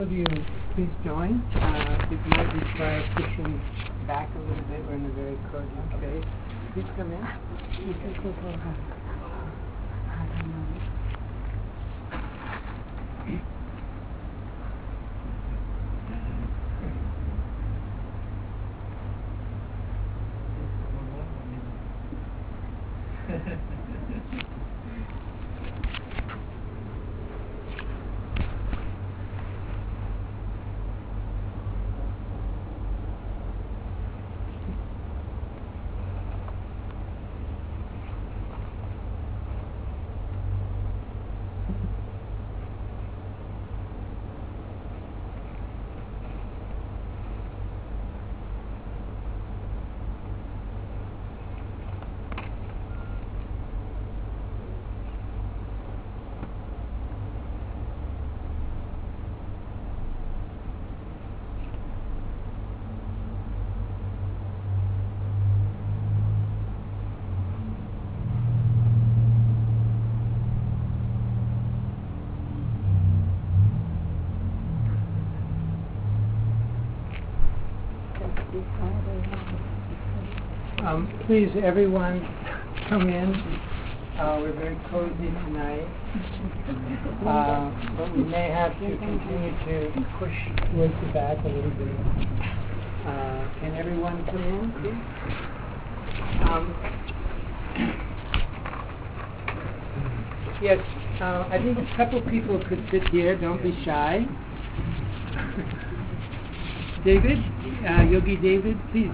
Of you, please join. It might require pushing back a little bit. We're in a very cozy space. Please come in. Please, everyone, come in. We're very cozy tonight, but we may have to continue to push towards the back a little bit. Can everyone come in, please? Yes, I think a couple people could sit here. Don't be shy. David, Yogi David, please.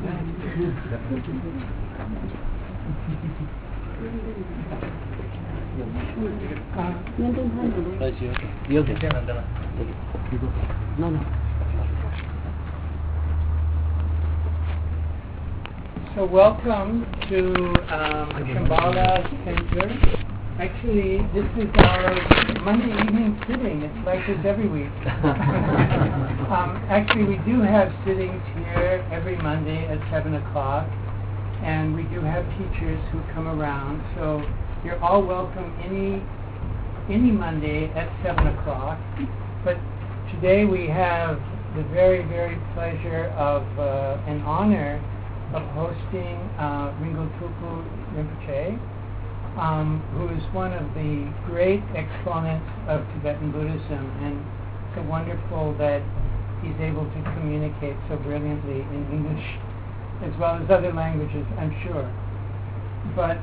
So welcome to Shambhala Center. Actually, this is our Monday evening sitting. It's like this every week. Actually, we do have sittings here every Monday at 7 o'clock, and we do have teachers who come around. So you're all welcome any Monday at 7 o'clock. But today we have the very, very pleasure of and honor of hosting Ringo Tulku Rinpoche, who is one of the great exponents of Tibetan Buddhism, and so wonderful that he's able to communicate so brilliantly in English as well as other languages, I'm sure. But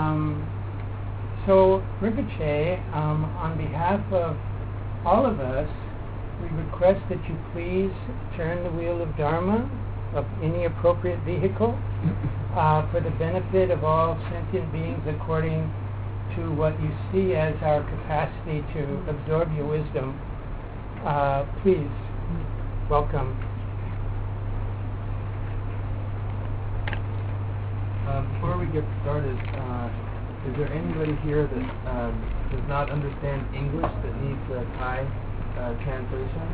so Rinpoche, on behalf of all of us, we request that you please turn the wheel of Dharma of any appropriate vehicle for the benefit of all sentient beings according to what you see as our capacity to absorb your wisdom. Please, welcome. Before we get started, is there anybody here that does not understand English that needs a Thai translation?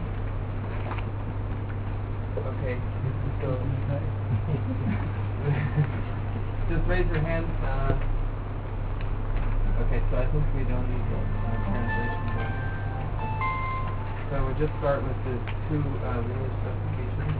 Okay, so just raise your hand. Okay, so I think we don't need the translation. So we'll just start with the two English specifications.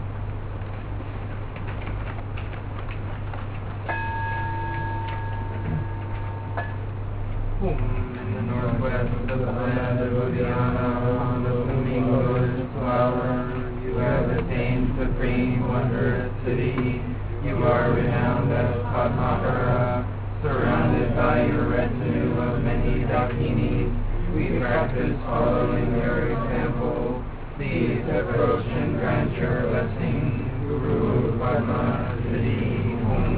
In the northwest of the land of Uddiyana, on the flamingo flower, you have attained supreme wondrous city. You are renowned as Padmakara, surrounded by your retinue of many dakinis. We practice following your example. Please approach and grant your blessing. Guru Padma Siddhi Om.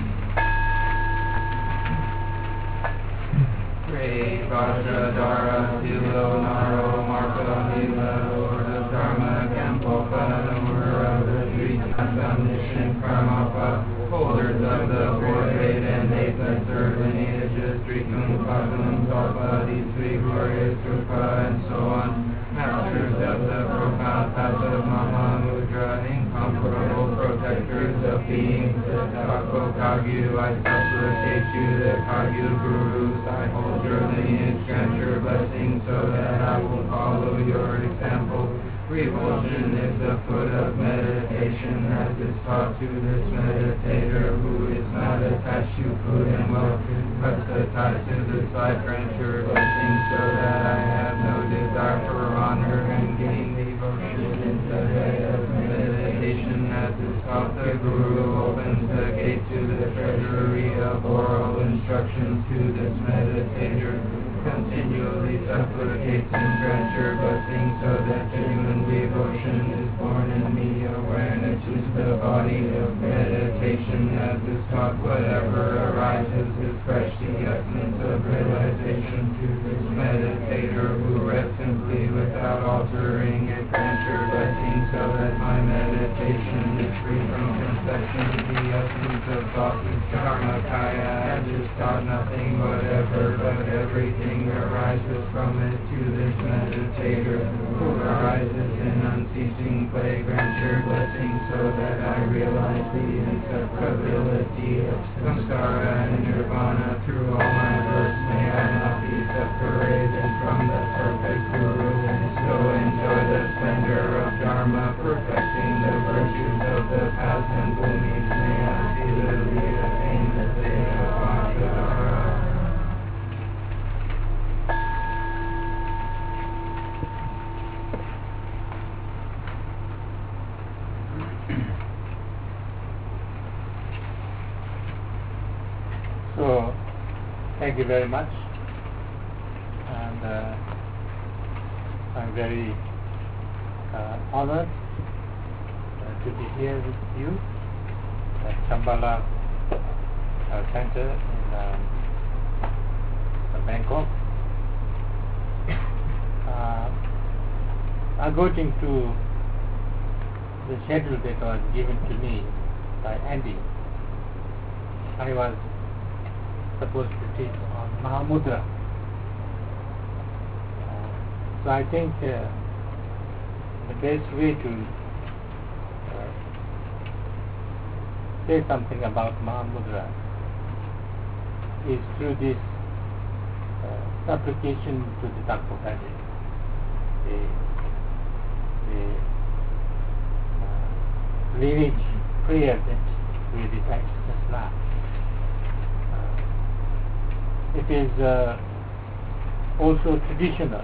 Great Vajradhara Silo Naro Marpa Nila, Lord of Dharma Kampopa, Lord of the Omniscient Karmapa, holders of the fourth grade and eighth and third lineages, Drikung, Pakum, Kalpa, these three glorious Rupa, and so on, masters of the profound path of Mama Mudra, incomparable protectors of beings, Tako Kagyu, I supplicate you, the Kagyu Gurus, I hold your lineage, grant your blessing so that I will follow your example. revulsion is the foot of meditation as is taught to this meditator who is not attached to food and wealth, but attached to the side brancher blessing, so that I have no desire for honor and gain devotion in the head of meditation as is taught. The Guru opens the gate to the treasury of oral instructions to this meditator, continually supplicates and grants your blessing, so that genuine devotion is born in me. Awareness is the body of meditation as is taught. Whatever arises is fresh, the essence of realization to this meditator who rests simply without altering it. Grant your blessing, so that my meditation is free from conception. The essence of thought is Dharmakaya as is taught. Nothing whatever but everything arises from it to this meditator who arises in unceasing play. Grant your blessing, so that I realize the inseparability of samsara and nirvana through all my births. May I not be separated from the perfect Guru, and so enjoy the splendor of Dharma, perfecting the virtues of the past and bhumis. May I speedily attain the state of Vajradhara. So, thank you very much, and I'm very honored to be here with you at Shambhala Center in Bangkok. According to the schedule that was given to me by Andy, I was supposed to teach on Mahamudra. So I think the best way to say something about Mahamudra is through this supplication to the Tathagata, the lineage prayer that we recited just now. It is also traditional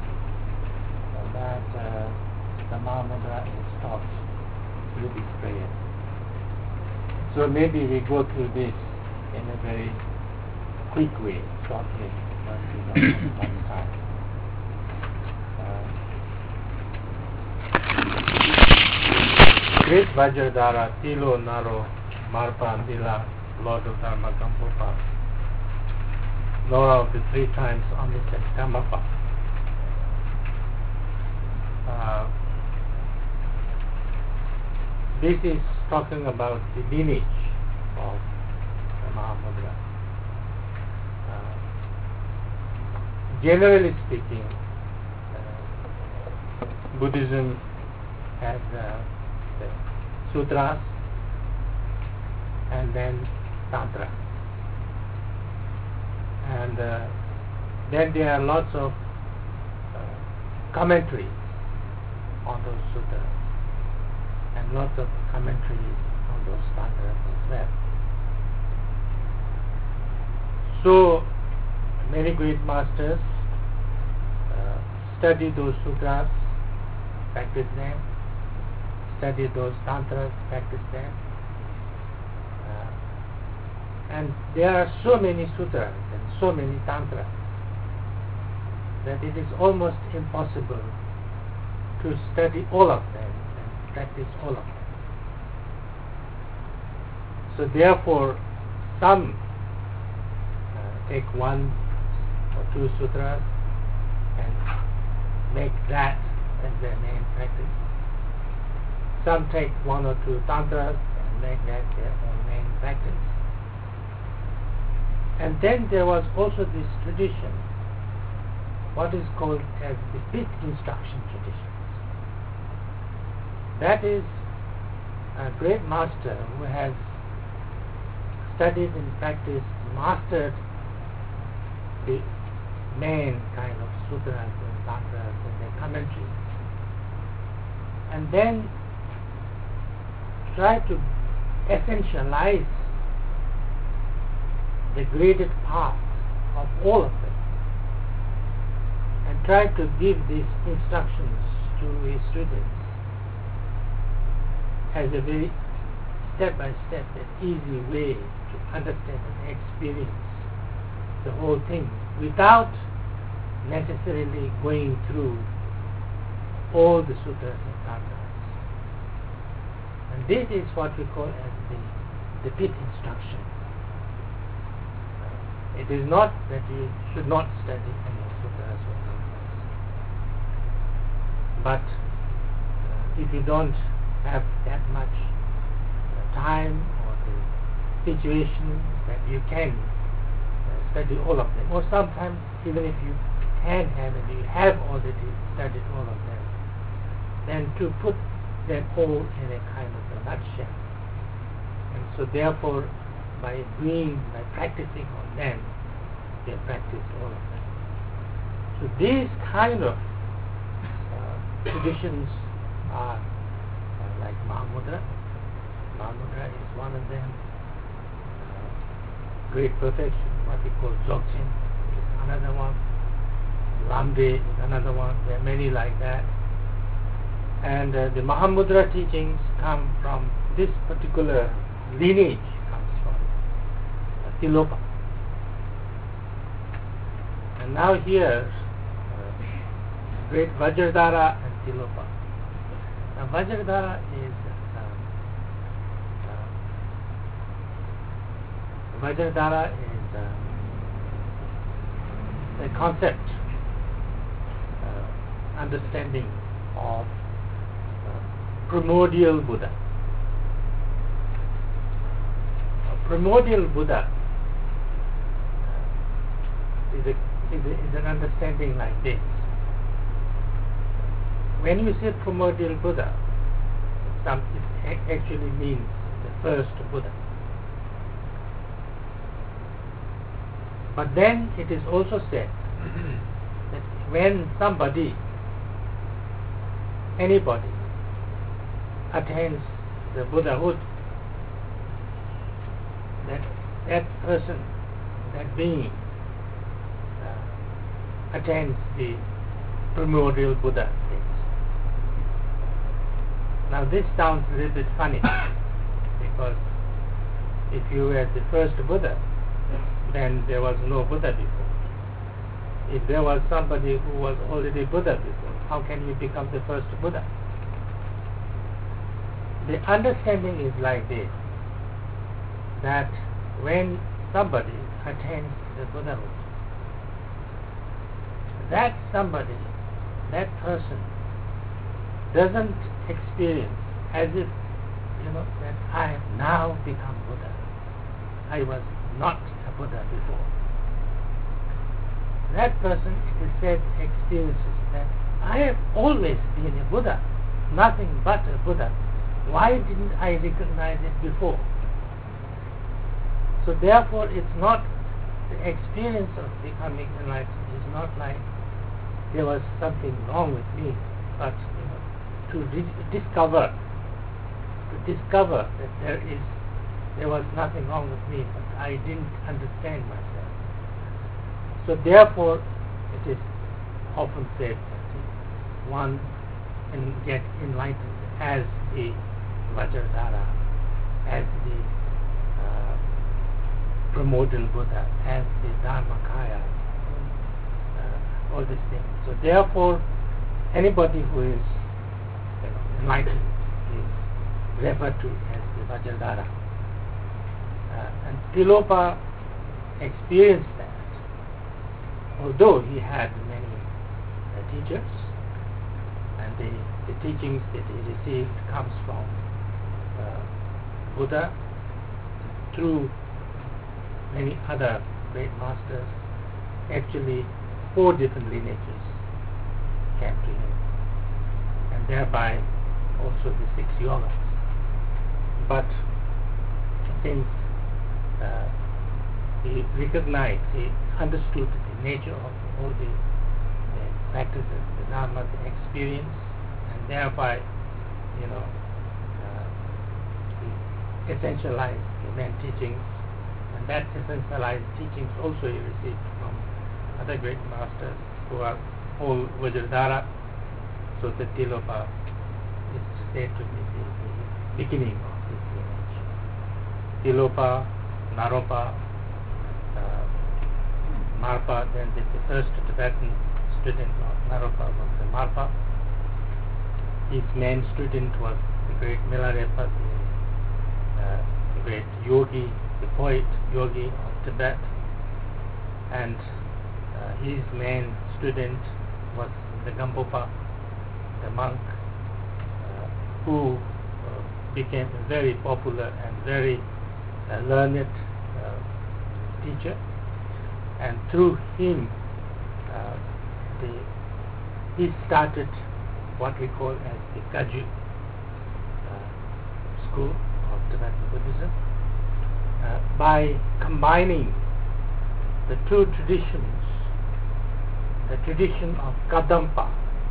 that the Mahamudra is taught through this prayer. So maybe we go through this in a very quick way, shortly, but we don't have much time. Great Vajradhara, Tilo, Naro, Marpa, Nila, Lord of Dharma, Gampopa, Nora of the 3 times omniscient Kamapa. This is talking about the lineage of the Mahamudra. Generally speaking, Buddhism has the sutras and then tantra. And then there are lots of commentaries on those sutras and lots of commentaries on those tantras as well. So many great masters study those sutras, practice them, study those tantras, practice them. And there are so many sutras and so many tantras that it is almost impossible to study all of them and practice all of them. So therefore, some take 1 or 2 sutras and make that as their main practice. Some take 1 or 2 tantras and make that their own main practice. And then there was also this tradition, what is called as the 5th instruction tradition. That is a great master who has studied and practiced, mastered the main kind of sutras and tantras and their commentaries. and then try to essentialize the graded path of all of them, and try to give these instructions to his students as a very step-by-step and easy way to understand and experience the whole thing without necessarily going through all the sutras and dhammas. And this is what we call as the pith instruction. It is not that you should not study any sutras or dhammas, but if you don't have that much time or the situation that you can study all of them, or sometimes even if you can have and you have already studied all of them, then to put them all in a kind of a nutshell. And so therefore by practicing on them, they practice all of them. So these kind of traditions are like Mahamudra. Mahamudra is one of them. Great perfection, what we call Dzogchen, is another one. Lambe is another one. There are many like that. And the Mahamudra teachings come from this particular lineage, comes from Tilopa. And now here, great Vajradhara and Tilopa. Now Vajradhara is a concept, understanding of primordial Buddha. Primordial Buddha is an understanding like this. When you say primordial Buddha, it actually means the first Buddha. But then it is also said that when anybody attains the Buddhahood, that person, that being attains the primordial Buddha state. Now this sounds a little bit funny because if you were the first Buddha, then there was no Buddha before. If there was somebody who was already Buddha before, how can you become the first Buddha? The understanding is like this, that when somebody attains the Buddhahood, that somebody, that person doesn't experience as if, that I have now become Buddha. I was not a Buddha before. That person, it is said, experiences that I have always been a Buddha, nothing but a Buddha. Why didn't I recognize it before? So therefore it's not the experience of becoming enlightened is not like there was something wrong with me, but to discover that there was nothing wrong with me, but I didn't understand myself. So therefore it is often said that one can get enlightened as the Vajradhara, as the primordial Buddha, as the Dharmakaya, all these things. So therefore anybody who is enlightened is referred to as the Vajradhara. And Tilopa experienced that, although he had many teachers, and the teachings that he received comes from Buddha through many other great masters. Actually 4 different lineages came to him, and thereby also the 6 yogas. But since he recognized, he understood the nature of all the practices, the dharma, the experience, and thereby he essentialized the main teachings, and that essentialized teachings also he received from other great masters who are all Vajradhara. So the Tilopa is said to be the beginning of this lineage. Tilopa, Naropa, Marpa, then the first Tibetan student of Naropa was the Marpa. His main student was the great Milarepa, the great yogi, the poet yogi of Tibet, and his main student was the Gampopa, the monk, who became a very popular and very learned teacher, and through him he started what we call as the Kagyu school of Tibetan Buddhism by combining the two traditions, the tradition of Kadampa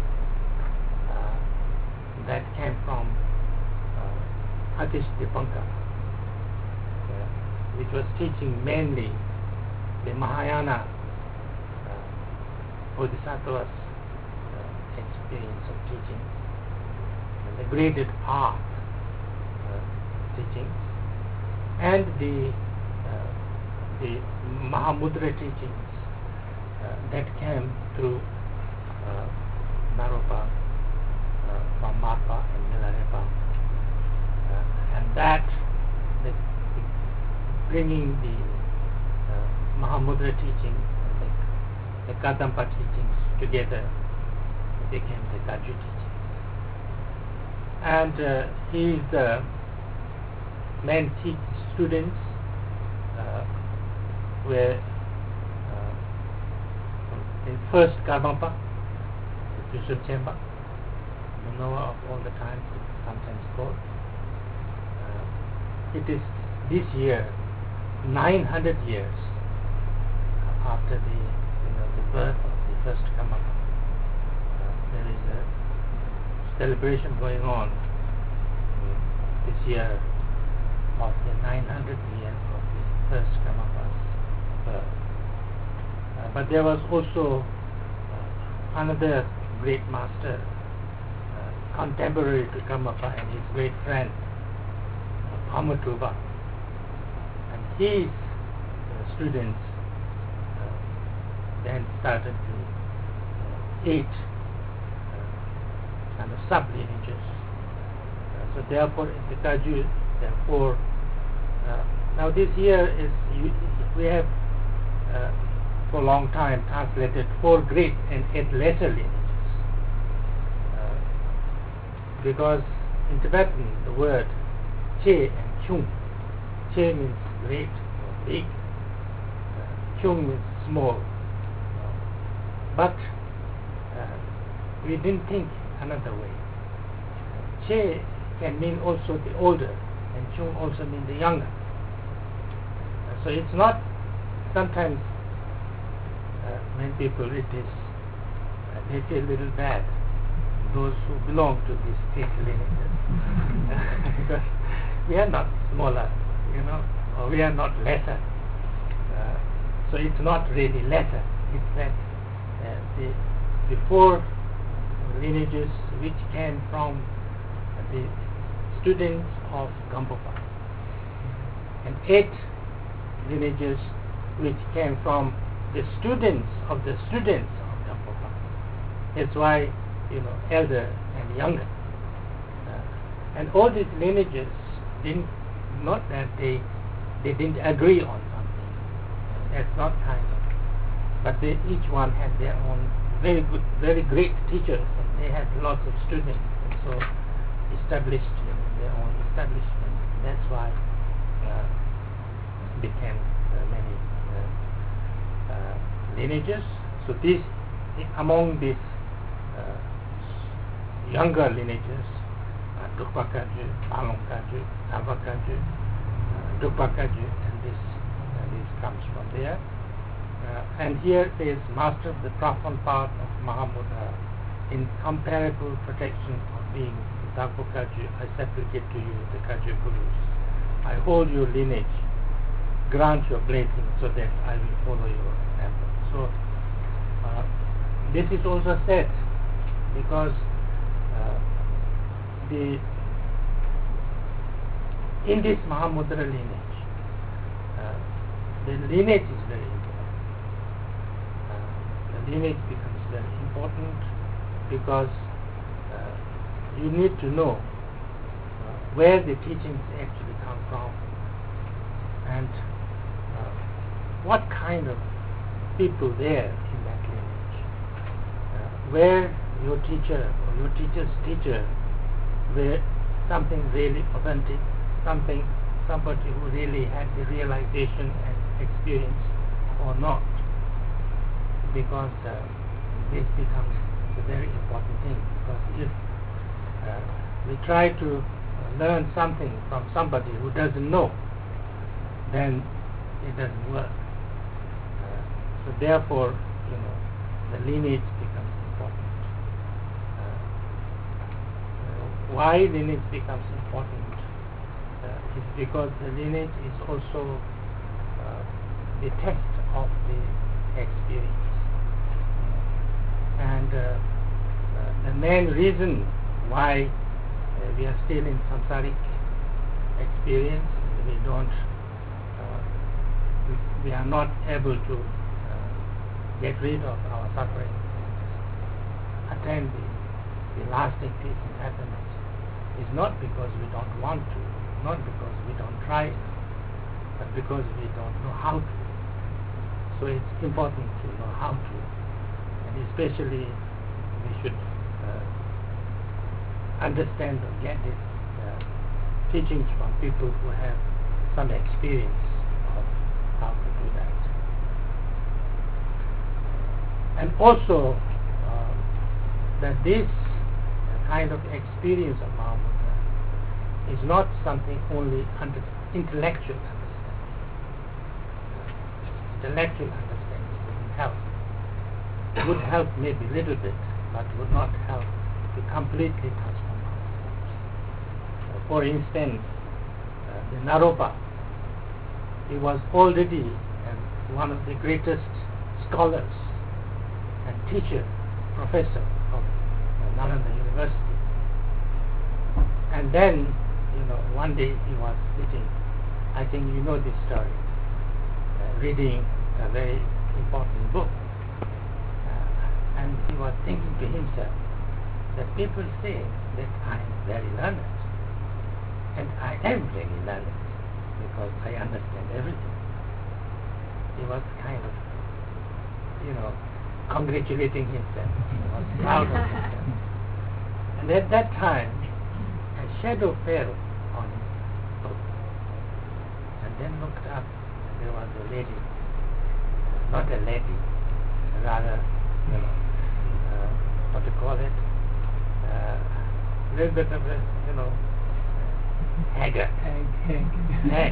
that came from Atish Dipankar, which was teaching mainly the Mahayana Bodhisattvas experience of teaching, the graded path teachings, and the Mahamudra teachings that came through Naropa, from Marpa and Milarepa, and that bringing the Mahamudra teachings and the Kadampa teachings together became the Kagyu teachings. And his main students were in first Karmapa, Bishop Chemba, the Noah of all the times, it's sometimes called. It is this year 900 years after the birth of the first Karmapa. There is a celebration going on this year of the 900th year of the first Karmapa's birth. But there was also another great master, contemporary to Karmapa, and his great friend, Amatuba, and his students then started the 8 kind of sub-lineages. So therefore in the Kagyu, therefore now this year is we have for a long time translated 4 great and 8 lesser lineages, because in Tibetan the word Che and Chung, Che means great or big, Chung means small, but we didn't think another way. Che can mean also the older, and Chung also mean the younger. So it's not, sometimes when people read this, they feel a little bad, those who belong to these 8 lineages, because we are not smaller, or we are not lesser. So it's not really lesser. It's that the 4 lineages which came from the students of Gampopa, and 8 lineages which came from the students of Gampopa. That's why, elder and younger. And all these lineages not that they didn't agree on something. That's not kind of. But each one had their own very good, very great teachers, and they had lots of students, and so established their own establishment. That's why became many lineages. So among these younger lineages, Drukpa Kagyu, Along Kagyu, Alva Kagyu, Drukpa Kagyu, and this comes from there. And here is master of the profound path of Mahamudra, incomparable protection of being Dhampo Kagyu, I supplicate to you, the Kagyu Gurus. I hold your lineage. Grant your blessing so that I will follow your example. So, this is also said because in this Mahamudra lineage, the lineage is very important. The lineage becomes very important because you need to know where the teachings actually come from and what kind of people there in that lineage, where your teacher or your teacher's teacher were something really authentic, somebody who really had the realization and experience or not, because this becomes a very important thing. Because if we try to learn something from somebody who doesn't know, then it doesn't work. So therefore, the lineage becomes important. Why lineage becomes important is because the lineage is also the test of the experience. And the main reason why we are still in samsaric experience, we are not able to get rid of our suffering and attain the lasting peace and happiness, is not because we don't want to, not because we don't try enough, but because we don't know how to. So it's important to know how to, and especially we should understand or get these teachings from people who have some experience of how to do that. And also that this kind of experience of Mahamudra is not something only intellectual understanding. Intellectual understanding wouldn't help. It would help maybe a little bit, but would not help to completely transform ourselves. For instance, the Naropa, he was already one of the greatest scholars and teacher, professor of Nalanda University. And then, one day he was sitting, I think you know this story, reading a very important book. And he was thinking to himself that people say that I am very learned. And I am really learned because I understand everything. He was kind of, congratulating himself. He was proud of himself. And at that time, a shadow fell on his book. And then looked up, and there was a lady, not a lady, rather, what to call it, a little bit of a, hagger. Hag.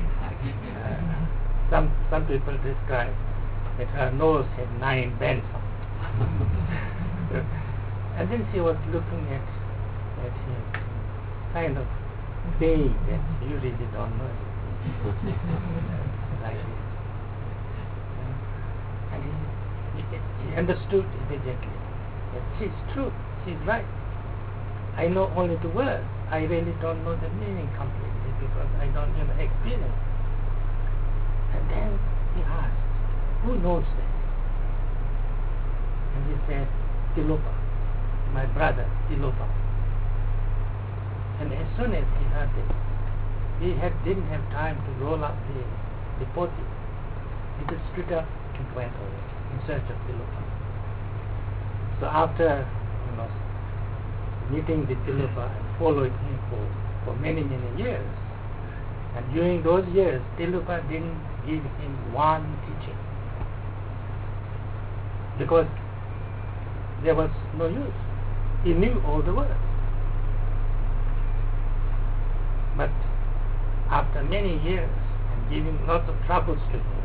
Some people describe that her nose had 9 bends on it. And then she was looking at him, kind of saying that you really don't know anything. Like this. And he understood immediately that she's true, she's right. I know only the words. I really don't know the meaning completely because I don't experience. And then he asked, who knows that? And he said, Tilopa, my brother Tilopa. And as soon as he heard this, he didn't have time to roll up the poti. He just stood up and went away in search of Tilopa. So after meeting the Tilopa and following him for many, many years, and during those years, Tilopa didn't give him one teaching because there was no use. He knew all the words. But after many years and giving lots of troubles to him,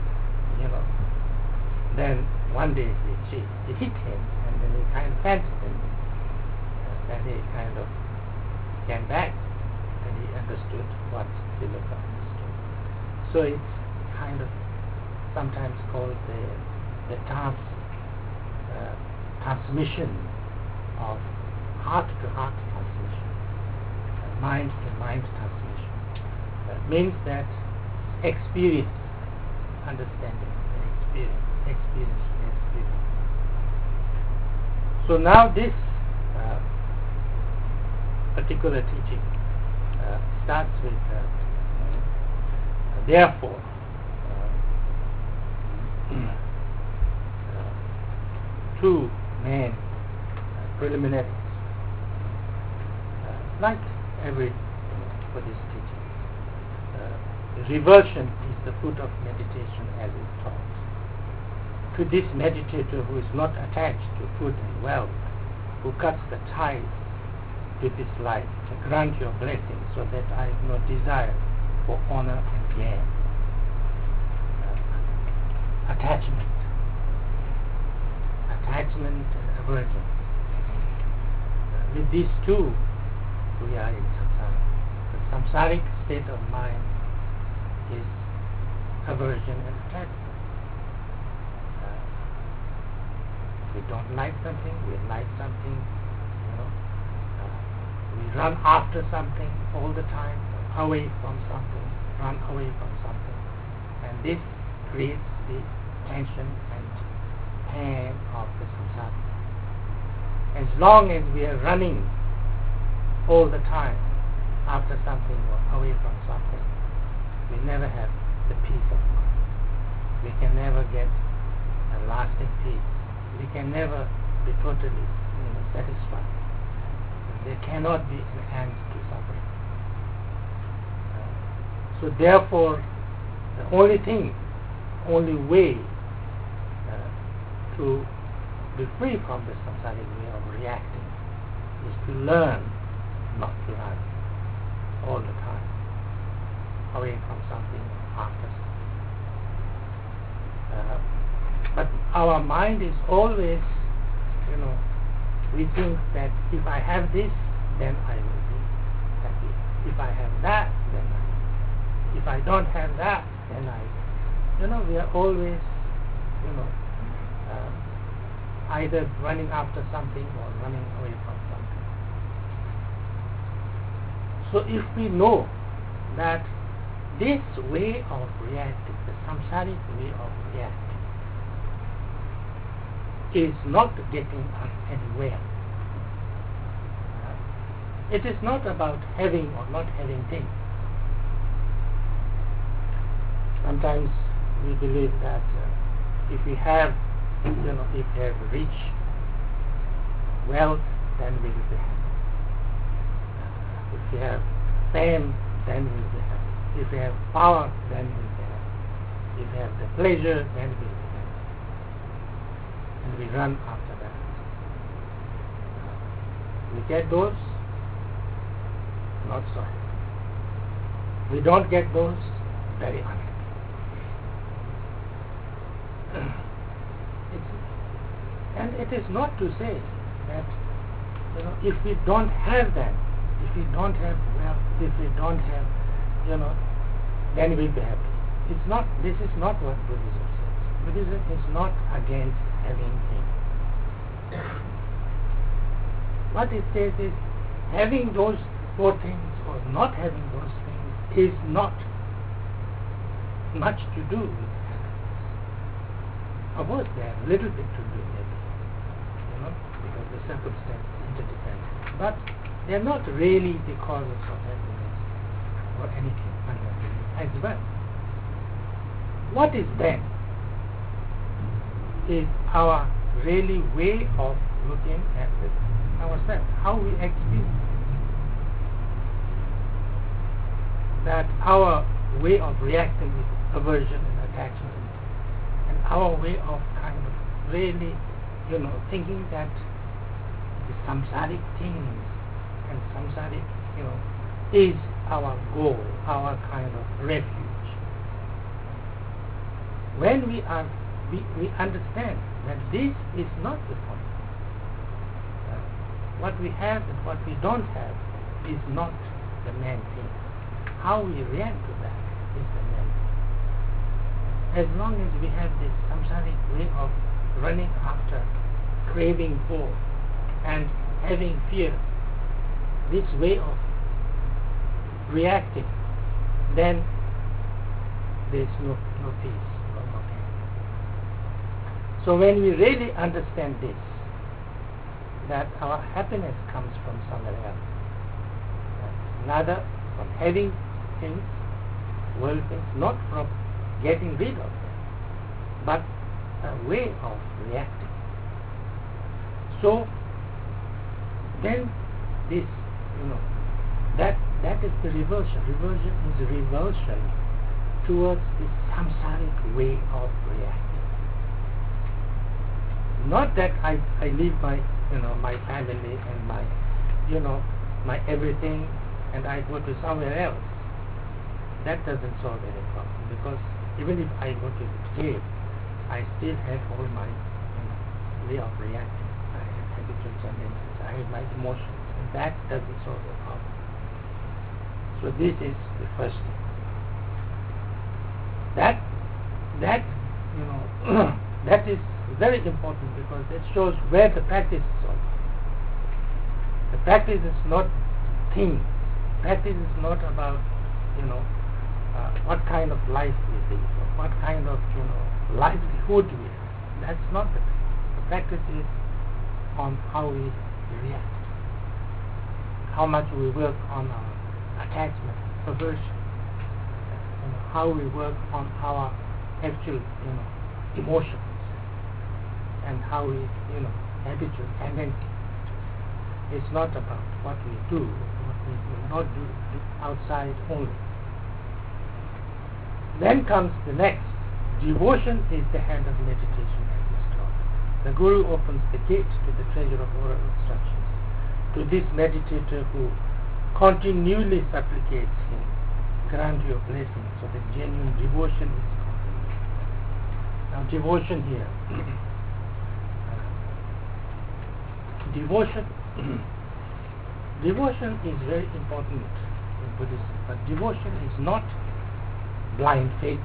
then one day she hit him, and then he kind of fancied him, and he kind of came back and he understood what Sriloka understood. So it's kind of sometimes called the transmission of heart-to-heart transmission, mind-to-mind transmission. Means that experience, understanding, experience. So now this particular teaching starts with therefore two main preliminaries, like every Buddhist teaching. Revulsion is the foot of meditation as is taught. To this meditator who is not attached to food and wealth, who cuts the ties with his life, grant your blessing so that I have no desire for honor and gain. Attachment and aversion. With these two, we are in samsara. The samsaric state of mind is aversion and attachment. We don't like something, we like something, we run after something all the time, away from something, run away from something. And this creates the tension and pain of the samsara. As long as we are running all the time after something or away from something, we never have the peace of mind. We can never get a lasting peace. We can never be totally satisfied. There cannot be an end to suffering. So therefore, the only way to be free from the samsaric way of reacting is to learn not to run all the time away from something after something. But our mind is always, we think that if I have this, then I will be happy. If I have that, then if I don't have that, then we are always, either running after something or running away from something. So if we know that this way of reacting, the samsaric way of reacting, is not getting us anywhere. It is not about having or not having things. Sometimes we believe that if we have, if we have rich wealth, then we will be happy. If we have fame, then we will be happy. If we have power, then we will be happy. If we have the pleasure, then we will be happy. And we run after that. We get those, not so happy. We don't get those, very unhappy. And it is not to say that if we don't have that, if we don't have wealth, if we don't have, then we'll be happy. It's not. This is not what Buddhism says. Buddhism is not against having things. What it says is having those four things or not having those things is not much to do with happiness. Of course, they have a little bit to do with it, because the circumstances are interdependent. But they are not really the causes of happiness or anything unhappiness as well. What is then is our really way of looking at it ourselves, how we experience that our way of reacting with aversion and attachment, and our way of kind of really, thinking that the samsaric things and samsaric, is our goal, our kind of refuge. When we understand that this is not the point. What we have and what we don't have is not the main thing. How we react to that is the main thing. As long as we have this samsaric way of running after, craving for, and having fear, this way of reacting, then there is no peace, no pain. So when we really understand this, that our happiness comes from somewhere else, neither from having things, world things, not from getting rid of them, but a way of reacting. So then this, that is the revulsion. Revulsion is a revulsion towards this samsaric way of reacting. Not that I leave my my family and my everything and I go to somewhere else. That doesn't solve any problem, because even if I go to the cave, I still have all my way of reacting. I have habitual tendencies, I have my emotions, and that doesn't solve the problem. So this is the first thing. That that is very important, because it shows where the practice is all. The practice is not things. Practice is not about what kind of life we live, or what kind of livelihood we have. That's not the practice. The practice is on how we react, how much we work on our attachment, perversion, how we work on our actual emotions, and how we habitual tendencies. It's not about what we do, what we will not do outside only. Then comes the next. Devotion is the hand of meditation, as is taught. The Guru opens the gate to the treasure of oral instructions to this meditator who continually supplicates him, grant your blessing, so that genuine devotion is complete. Now devotion here. Devotion is very important in Buddhism, but devotion is not blind faith.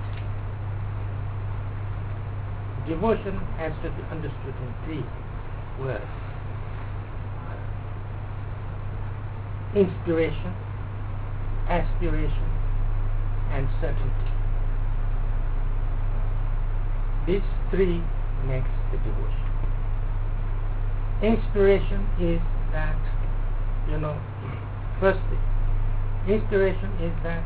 Devotion has to be understood in three words: inspiration, aspiration, and certainty. These three makes the devotion. Inspiration is that, first thing, inspiration is that,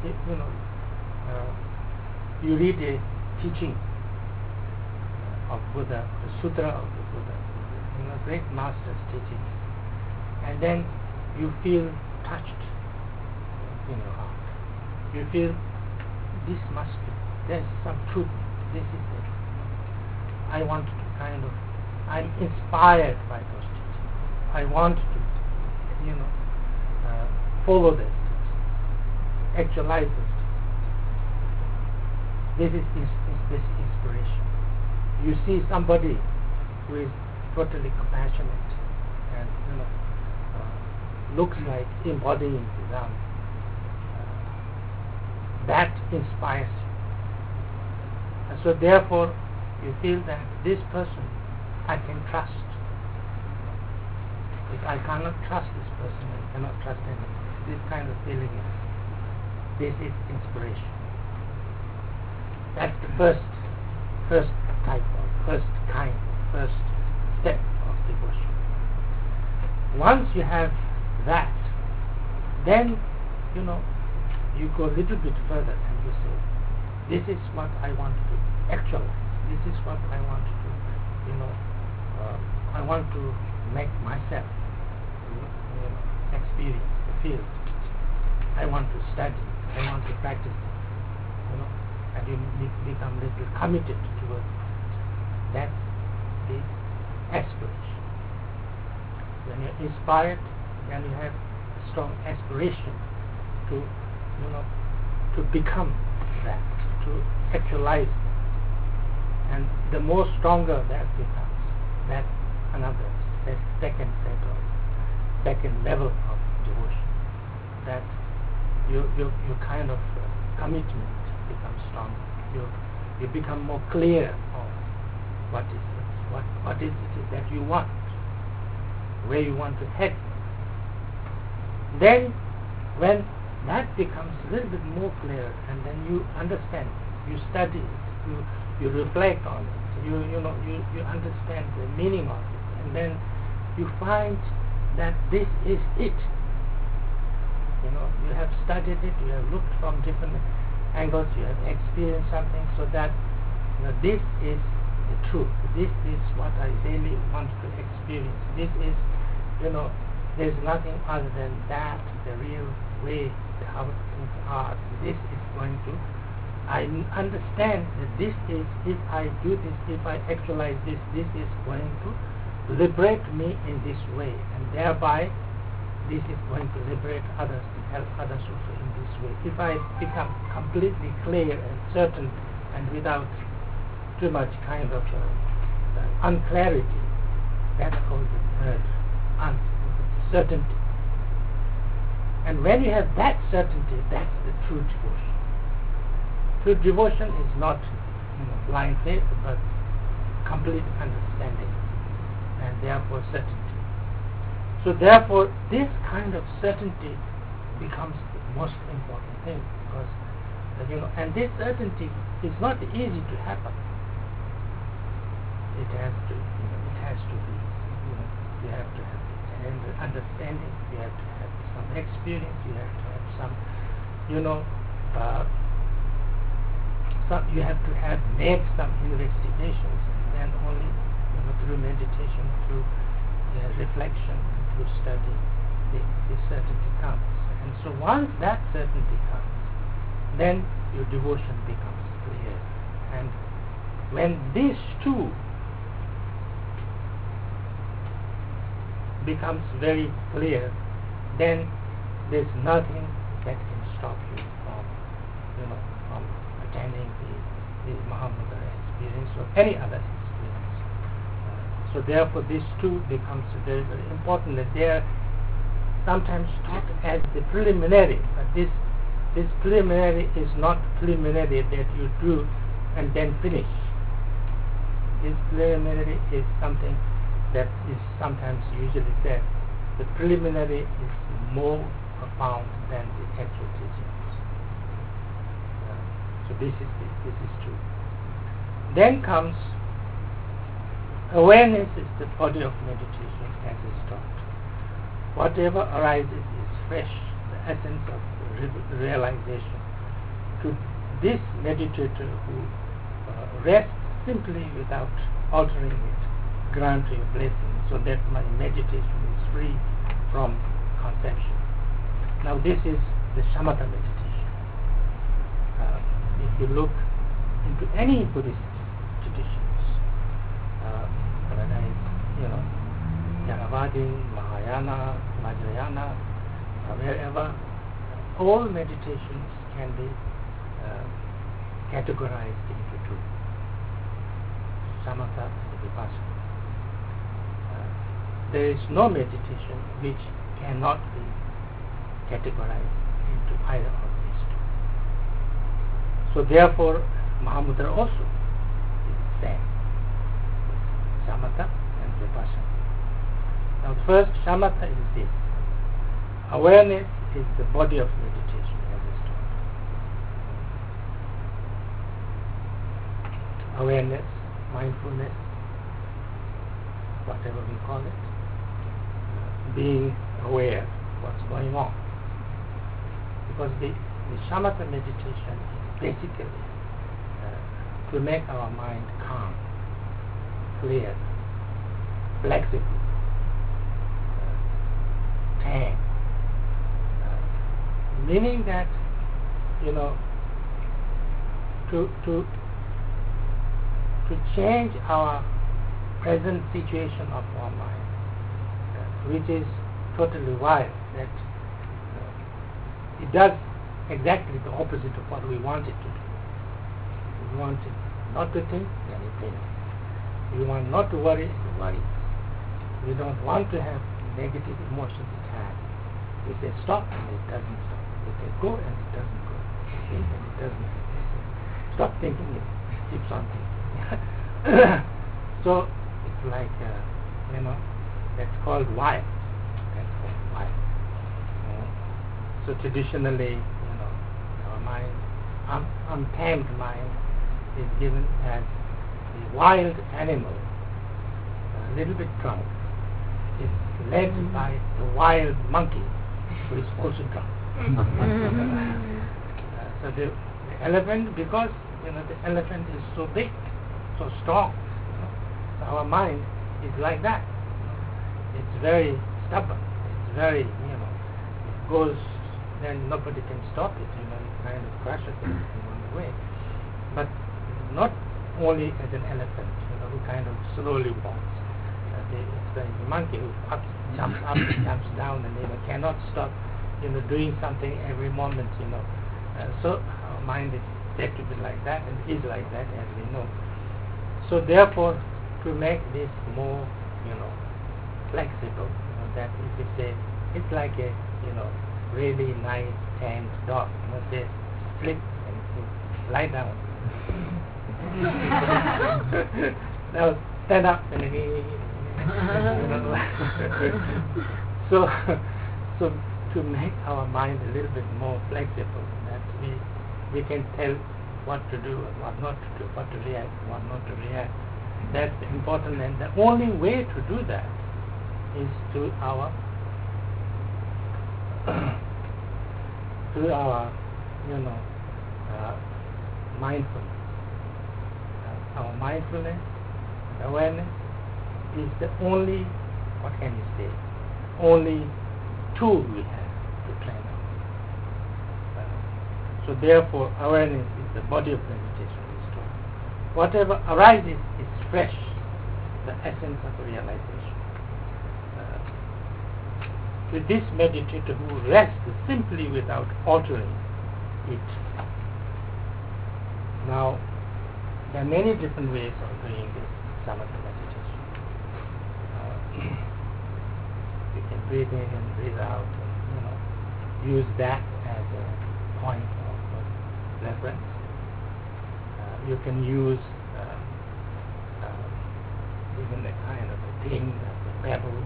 you read a teaching of Buddha, the Sutra of the Buddha, great master's teaching, and then you feel touched in your heart. You feel this must be, there's some truth, this is it. I want to I'm inspired by those teachings. I want to, follow this, actualize this. This is inspiration. You see somebody who is totally compassionate and looks like embodying the Dhamma. That inspires you. And so therefore you feel that this person I can trust. If I cannot trust this person, I cannot trust anyone. This kind of feeling this is inspiration. That's the first type of, first step of devotion. Once you have that, then you go a little bit further and you say, this is what I want to actualize. This is what I want to do. I want to make myself experience the field. I want to study. I want to practice it. And you become a little committed towards it. That's the aspiration. When you're inspired, then you have a strong aspiration to become that, to actualize that. And the more stronger that becomes, that's another second level of devotion. that your kind of commitment becomes stronger. You become more clear of what is it that you want, where you want to head. Then when that becomes a little bit more clear, and then you understand, you study it, you reflect on it, you understand the meaning of it, and then you find that this is it. You have studied it, you have looked from different angles, you have experienced something, so that this is the truth. This is what I really want to experience. This is, there's nothing other than that, the real way, how things are. This is going to, I understand that this is, if I do this, if I actualize this, this is going to liberate me in this way, and thereby this is going to liberate others and help others also in this way. If I become completely clear and certain and without too much kind of unclarity, that's called the third certainty. And when you have that certainty, that's the true devotion. True devotion is not blind faith, but complete understanding, and therefore certainty. So therefore, this kind of certainty becomes the most important thing, because and this certainty is not easy to happen. It has to, be. You have to have understanding. You have to have some experience. You have to have some, you have to have made some investigations, and then only through meditation, through reflection, through study, the certainty comes. And so once that certainty comes, then your devotion becomes clear. And when these two becomes very clear, then there's nothing that can stop you from attaining the Mahamudra experience or any other experience. So therefore these two becomes very, very important, that they are sometimes taught as the preliminary, but this preliminary is not preliminary that you do and then finish. This preliminary is something that is sometimes usually said, the preliminary is more profound than the actual teachings. So this is true. Then comes awareness is the body of meditation, as is taught. Whatever arises is fresh, the essence of realization. To this meditator who rests simply without altering it, grant you a blessing, so that my meditation is free from conception. Now this is the shamatha meditation. If you look into any Buddhist traditions, whether it's Theravada, Mahayana, Vajrayana, wherever, all meditations can be categorized into two: samatha and vipassana. There is no meditation which cannot be categorized into either of these two. So therefore, Mahamudra also is the same, samatha and vipassana. Now the first samatha is this: awareness is the body of meditation, as is taught. Awareness, mindfulness, whatever we call it, being aware of what's going on. Because the shamatha meditation is basically to make our mind calm, clear, flexible, tame. Meaning that, to change our present situation of our mind, which is totally wild, that it does exactly the opposite of what we want it to do. We want it not to think, then it thinks. We want not to worry, it worries. We don't want to have negative emotions, it has. We say stop and it doesn't stop. We say go and it doesn't go. Think and it doesn't stop thinking, it keeps on thinking. So it's like, that's called wild. That's called wild. So traditionally, our mind, untamed mind, is given as a wild animal, a little bit drunk. It's led by the wild monkey, who is also drunk. So the elephant, because the elephant is so big, so strong, so our mind is like that. It's very stubborn. It's very, it goes, then nobody can stop it. It kind of crushes it on the way. But not only as an elephant, who kind of slowly walks. It's the monkey who jumps up and jumps down and cannot stop, doing something every moment. So our mind is said to be like that and is like that, as we know. So therefore, to make this more, flexible, that if we say it's like a, really nice tamed dog, say split and lie down. Now stand up and so to make our mind a little bit more flexible, that we can tell what to do and what not to do, what to react, what not to react. That's important, and the only way to do that is through our mindfulness. Our mindfulness, awareness, is the only, what can you say, only tool we have to train our. So therefore, awareness is the body of meditation. Whatever arises is fresh, the essence of realization. With this meditator who rests simply without altering it. Now, there are many different ways of doing this samatha meditation. You can breathe in and breathe out, and, use that as a point of reference. You can use even a kind of a thing, like a pebble,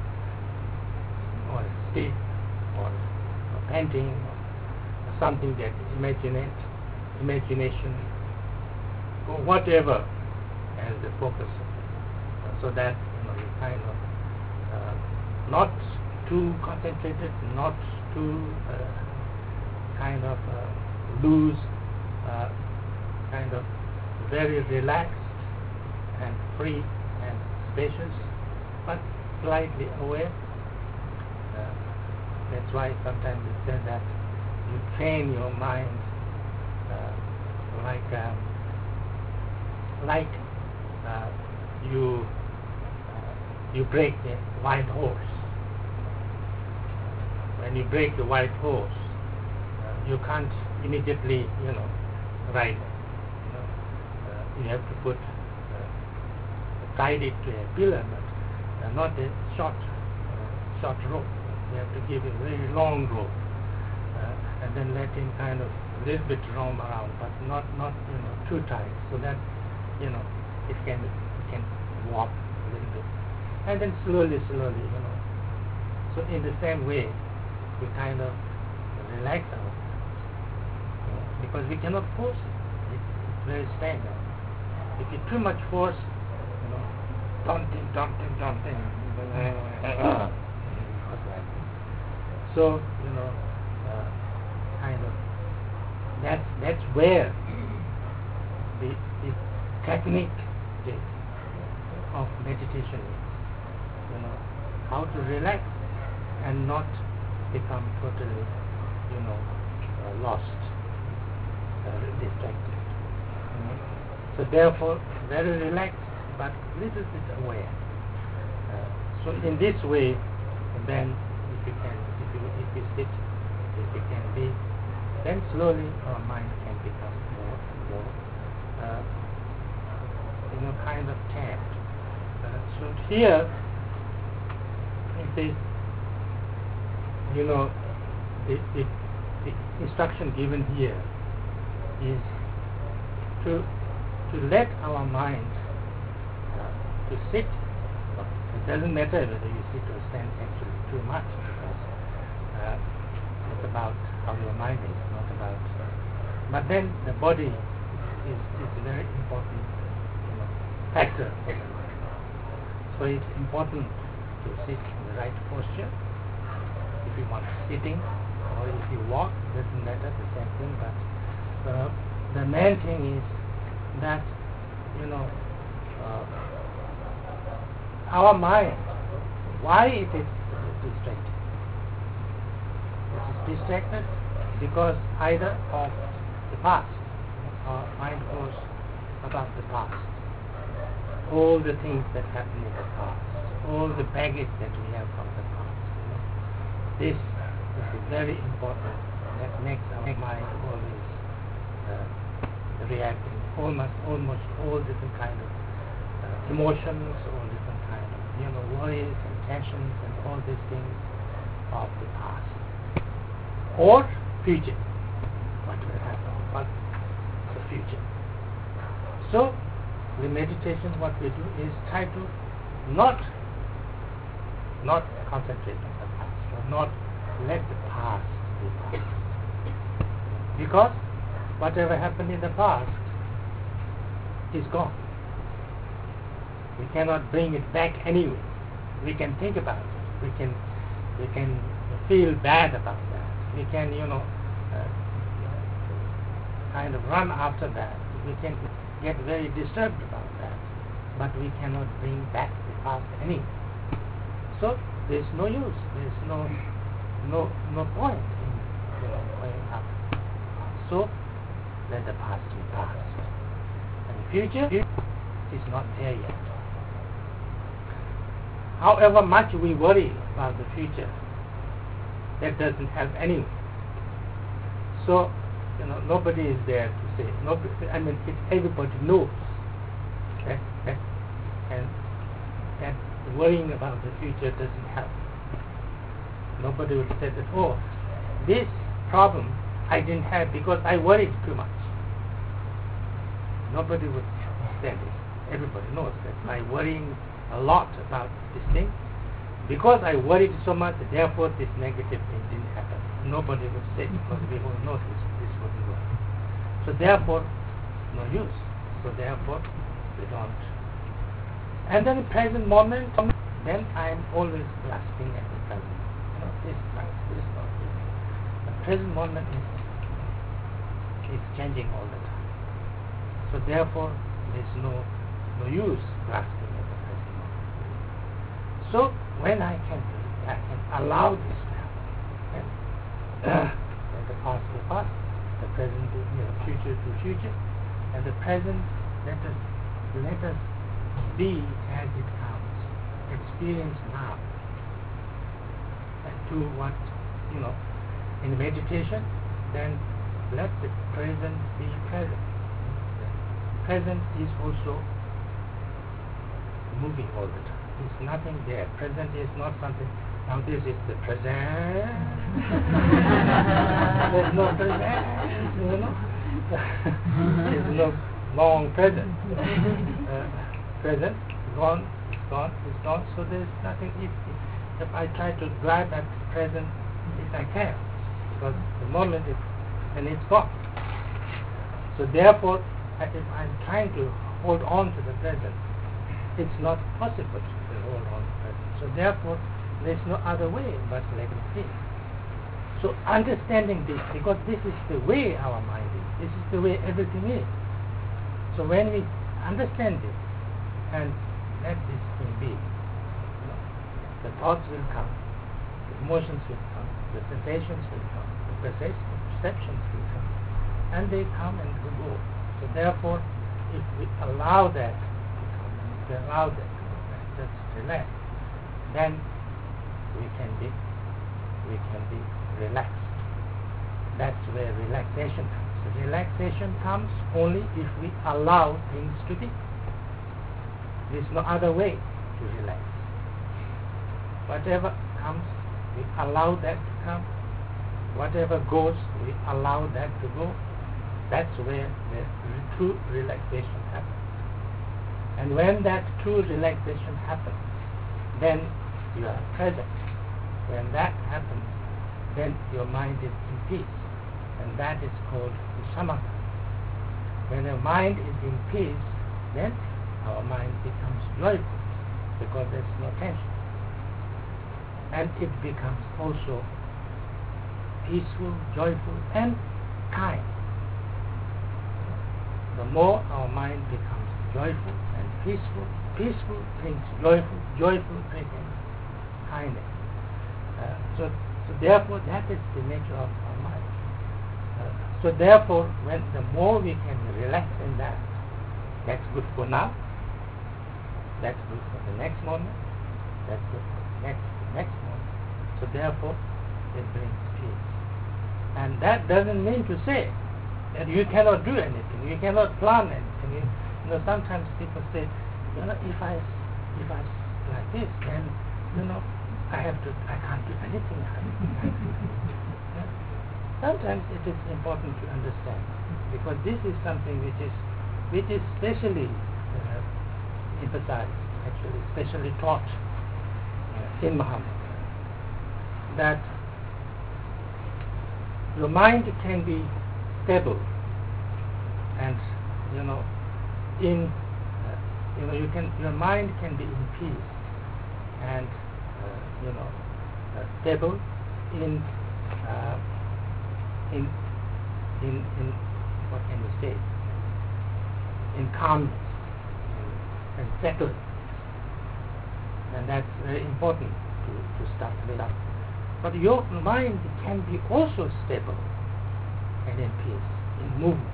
or a stick, or a painting, or something that imagination, or whatever as the focus, so that you kind of not too concentrated, not too kind of loose, kind of very relaxed and free and spacious, but slightly aware. That's why sometimes it said that you train your mind like you break a wild horse. When you break the wild horse, you can't immediately, ride it. You have to guide it to a pillar, but not a short rope. You have to give it a very long rope, and then let him kind of a little bit roam around, but not too tight, so that it can walk a little bit, and then slowly. So in the same way, we kind of relax ourselves, because we cannot force it. It's very standard. If you too much force, don't think. So kind of that's where the technique of meditation is. How to relax and not become totally, lost, distracted. So therefore, very relaxed, but little bit aware. So in this way, then if we sit, if we can be, then slowly our mind can become more, kind of tamed. So here it says, the instruction given here is to let our mind to sit. It doesn't matter whether you sit or stand actually too much, because it's about how your mind is, not about. But then the body is a very important factor for the mind. So it's important to sit in the right posture. If you want sitting, or if you walk, it doesn't matter, the same thing. But the main thing is that our mind, why it is distracted? It is distracted because either of the past. Our mind goes about the past, all the things that happened in the past, all the baggage that we have from the past. This is very important. That makes our mind always reacting almost all different kind of emotions, all different kind of worries and tensions and all these things of the past or future. What will happen? What the future? So the meditation, what we do is try to not concentrate on the past, or not let the past be past, because whatever happened in the past is gone. We cannot bring it back anyway. We can think about it. We can feel bad about that. We can kind of run after that. We can get very disturbed about that, but we cannot bring back the past anyway. So there's no use. There's no point in going up. So let the past be past, and the future is not there yet. However much we worry about the future, that doesn't help anyone. So nobody is there to say. Nobody, everybody knows that worrying about the future doesn't help. Nobody would say that, oh, this problem I didn't have because I worried too much. Nobody would say this. Everybody knows that by worrying a lot about this thing, because I worried so much, therefore this negative thing didn't happen. Nobody would say, because we all know this wouldn't work. So therefore, no use. So therefore, we don't. And then the present moment, then I am always grasping at the present moment. This is not this. The present moment is changing all the time. So therefore, there is no use grasping at the present moment. So when I can allow this to happen, then the past to past, the present to future to future, and the present let us be as it comes, experience now, and do what in meditation. Then let the present be present. The present is also moving all the time. There's nothing there. Present is not something. Now this is the present. There's no present. There's no long present. Present gone, it's gone, it's gone. So there's nothing. If I try to grab at the present, I can't, because the moment and it's gone. So therefore, if I'm trying to hold on to the present, it's not possible to hold on to the present. So therefore, there's no other way but let it be. So understanding this, because this is the way our mind is, this is the way everything is. So when we understand this and let this thing be, the thoughts will come, the emotions will come, the sensations will come, the perceptions will come, and they come and go. So therefore, if we allow that to come, and if we allow that to go, and just relax, then we can be relaxed. That's where relaxation comes. So relaxation comes only if we allow things to be. There's no other way to relax. Whatever comes, we allow that to come. Whatever goes, we allow that to go. That's where the true relaxation happens. And when that true relaxation happens, then you are present. When that happens, then your mind is in peace. And that is called samatha. When the mind is in peace, then our mind becomes joyful because there's no tension. And it becomes also peaceful, joyful, and kind. The more our mind becomes joyful and peaceful, peaceful brings joyful, joyful brings kindness. So therefore, that is the nature of our mind. So therefore, when the more we can relax in that, that's good for now, that's good for the next moment, that's good for the next moment. So therefore, it brings peace. And that doesn't mean to say that you cannot do anything, you cannot plan anything. You know, sometimes people say, if I like this, then I can't do anything. Sometimes it is important to understand, because this is something which is specially emphasized, actually specially taught in Mahamaya, that your mind can be stable, and your mind can be in peace and stable in what can you say, in calmness and settled. And that's very important to start with. But your mind can be also stable and in peace, in movement.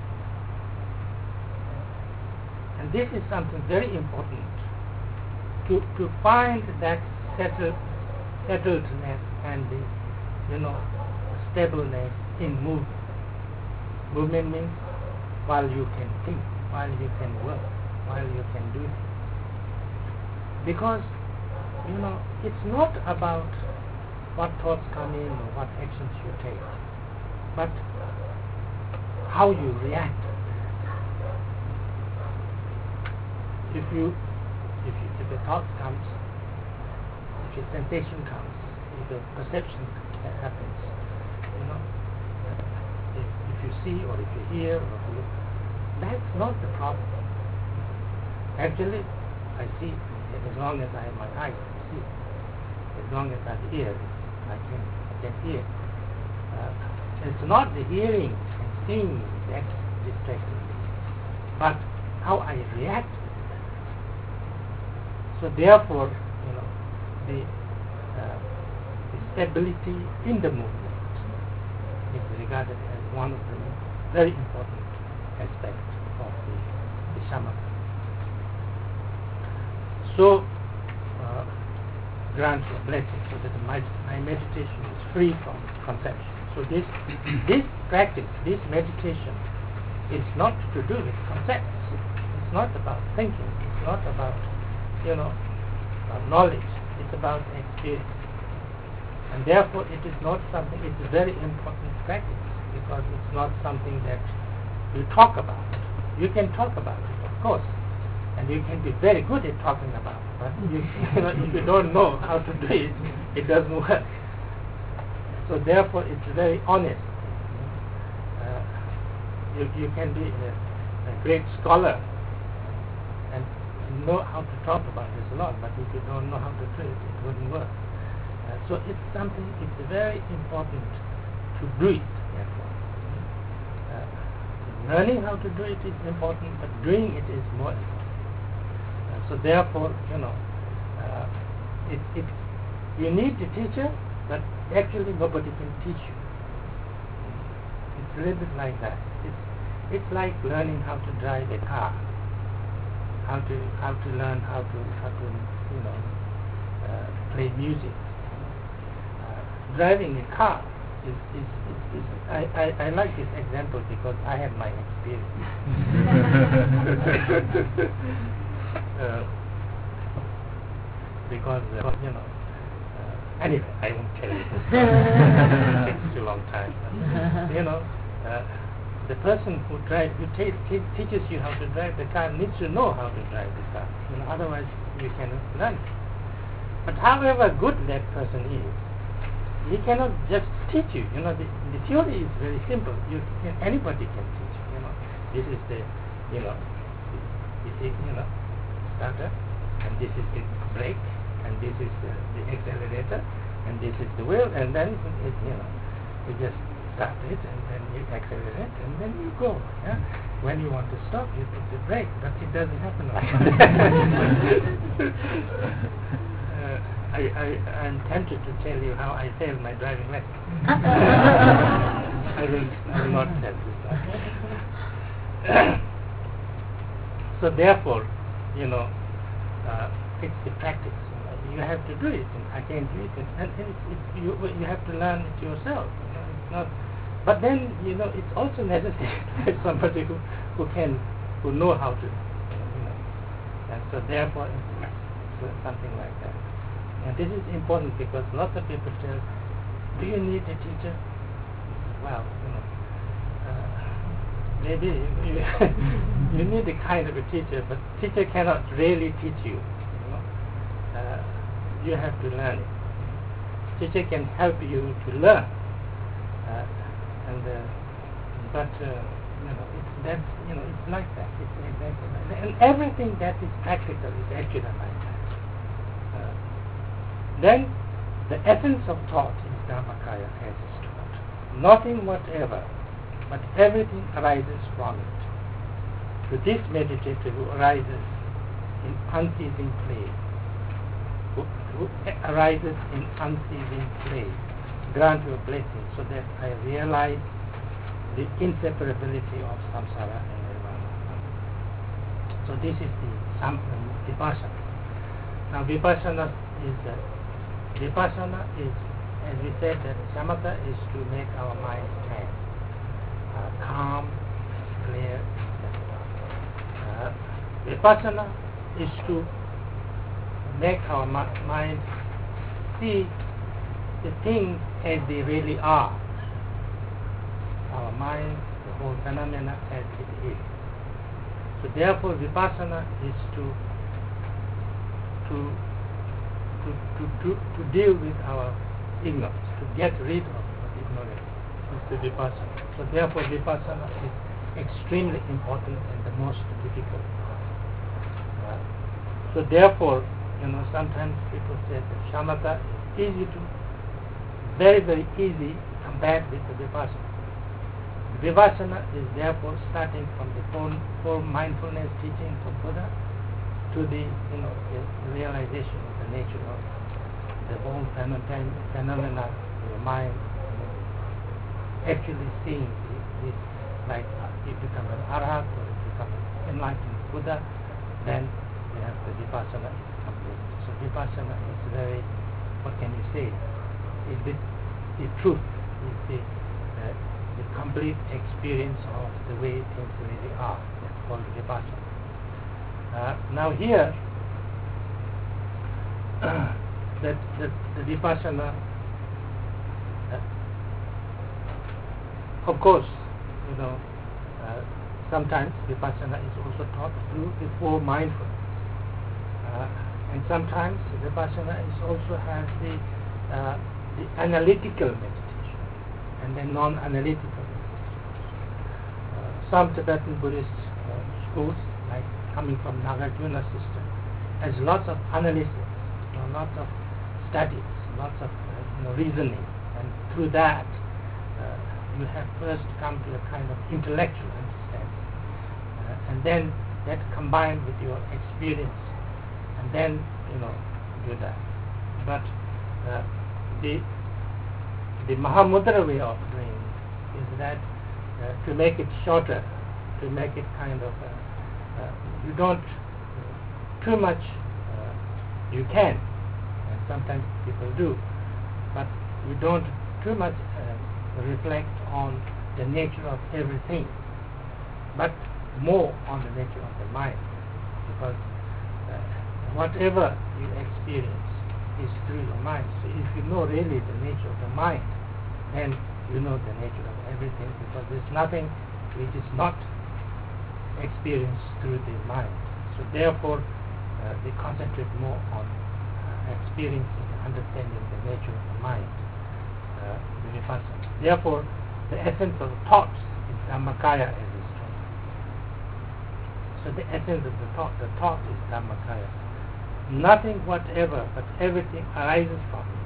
And this is something very important, to find that settledness and the stableness in movement. Movement means while you can think, while you can work, while you can do things. Because it's not about what thoughts come in or what actions you take, but how you react. If a thought comes, if a sensation comes, if a perception happens, if you see or if you hear or if you look, that's not the problem. Actually, I see as long as I have my eyes, I see. As long as I hear, I can hear. It's not the hearing and seeing that's distracting me, but how I react. So therefore, the stability in the movement is regarded as one of the very important aspects of the shamatha. So, grant your blessing so that my meditation is free from conception. So this practice, this meditation, is not to do with concepts. It's not about thinking. It's not about knowledge. It's about experience. And therefore it is not something, it's a very important practice, because it's not something that you talk about. You can talk about it, of course, and you can be very good at talking about it, but if you don't know how to do it, it doesn't work. So therefore it's very honest. You can be a great scholar and know how to talk about this a lot, but if you don't know how to do it, it wouldn't work. So it's very important to do it, therefore. Learning how to do it is important, but doing it is more important. So therefore, you need the teacher, but actually nobody can teach you. It's a little bit like that. It's like learning how to drive a car, how to learn how to play music. Driving a car is I like this example because I have my experience. Because Anyway, I won't tell you this story. It takes too long time. The person who teaches you how to drive the car needs to know how to drive the car. Otherwise you cannot learn. But however good that person is, he cannot just teach you. The theory is very simple. Anybody can teach. This is the starter, and this is the brake, and this is the accelerator, and this is the wheel, and then you just start it, and then you accelerate, and then you go. Yeah? When you want to stop, you put the brake, but it doesn't happen like that. I'm tempted to tell you how I failed my driving lesson. I will not tell you that. So therefore, it's the practice. You have to do it, and I can't do it, and you have to learn it yourself. It's not. But then, it's also necessary to have somebody who know how to, and so therefore, it's something like that. And this is important because lots of people tell, do you need a teacher? Well, maybe you need a kind of a teacher, but teacher cannot really teach you. You have to learn it. Teacher can help you to learn, but it's like that. It's exactly like that. And everything that is practical is actually like that. Then the essence of thought is Dharmakaya as is taught. Nothing whatever, but everything arises from it. So this meditator who arises in unceasing play, who arises in unceasing play, grant your blessing so that I realize the inseparability of samsara and nirvana. So this is the vipassana. Now vipassana is, as we said, that samatha is to make our mind stand, calm, clear, etc. Vipassana is to make our mind see the things as they really are. Our mind, the whole phenomena as it is. So therefore vipassana is to deal with our ignorance, to get rid of ignorance. It's the vipassana. So therefore vipassana is extremely important and the most difficult. So therefore, sometimes people say that shamatha is easy to, very, very easy compared with the vipassana. Vipassana is therefore starting from the four mindfulness teachings of Buddha to the the realization of the nature of the whole phenomena of the mind, actually seeing this, like you become an arhat or you become an enlightened Buddha, then you have the vipassana is complete. So vipassana is very, what can you say? The truth is the complete experience of the way things really are. That's called vipassana. Now here, that the vipassana, of course, sometimes vipassana is also taught through the four mindfulness, and sometimes vipassana is also has the analytical meditation and then non-analytical meditation. Some Tibetan Buddhist schools, like coming from Nagarjuna system, has lots of analysis, lots of studies, lots of reasoning, and through that you have first come to a kind of intellectual understanding, and then that combined with your experience, and then do that. But the Mahamudra way of doing it is that to make it shorter, to make it kind of you don't too much. You can, and sometimes people do, but you don't too much reflect on the nature of everything, but more on the nature of the mind, because whatever you experience is through the mind. So if you know really the nature of the mind, then you know the nature of everything, because there's nothing which is not experienced through the mind. So therefore, we concentrate more on experiencing and understanding the nature of the mind. Therefore, the essence of thoughts is Dhammakaya as is trained. So the essence of the thought is Dhammakaya. Nothing whatever, but everything arises from it.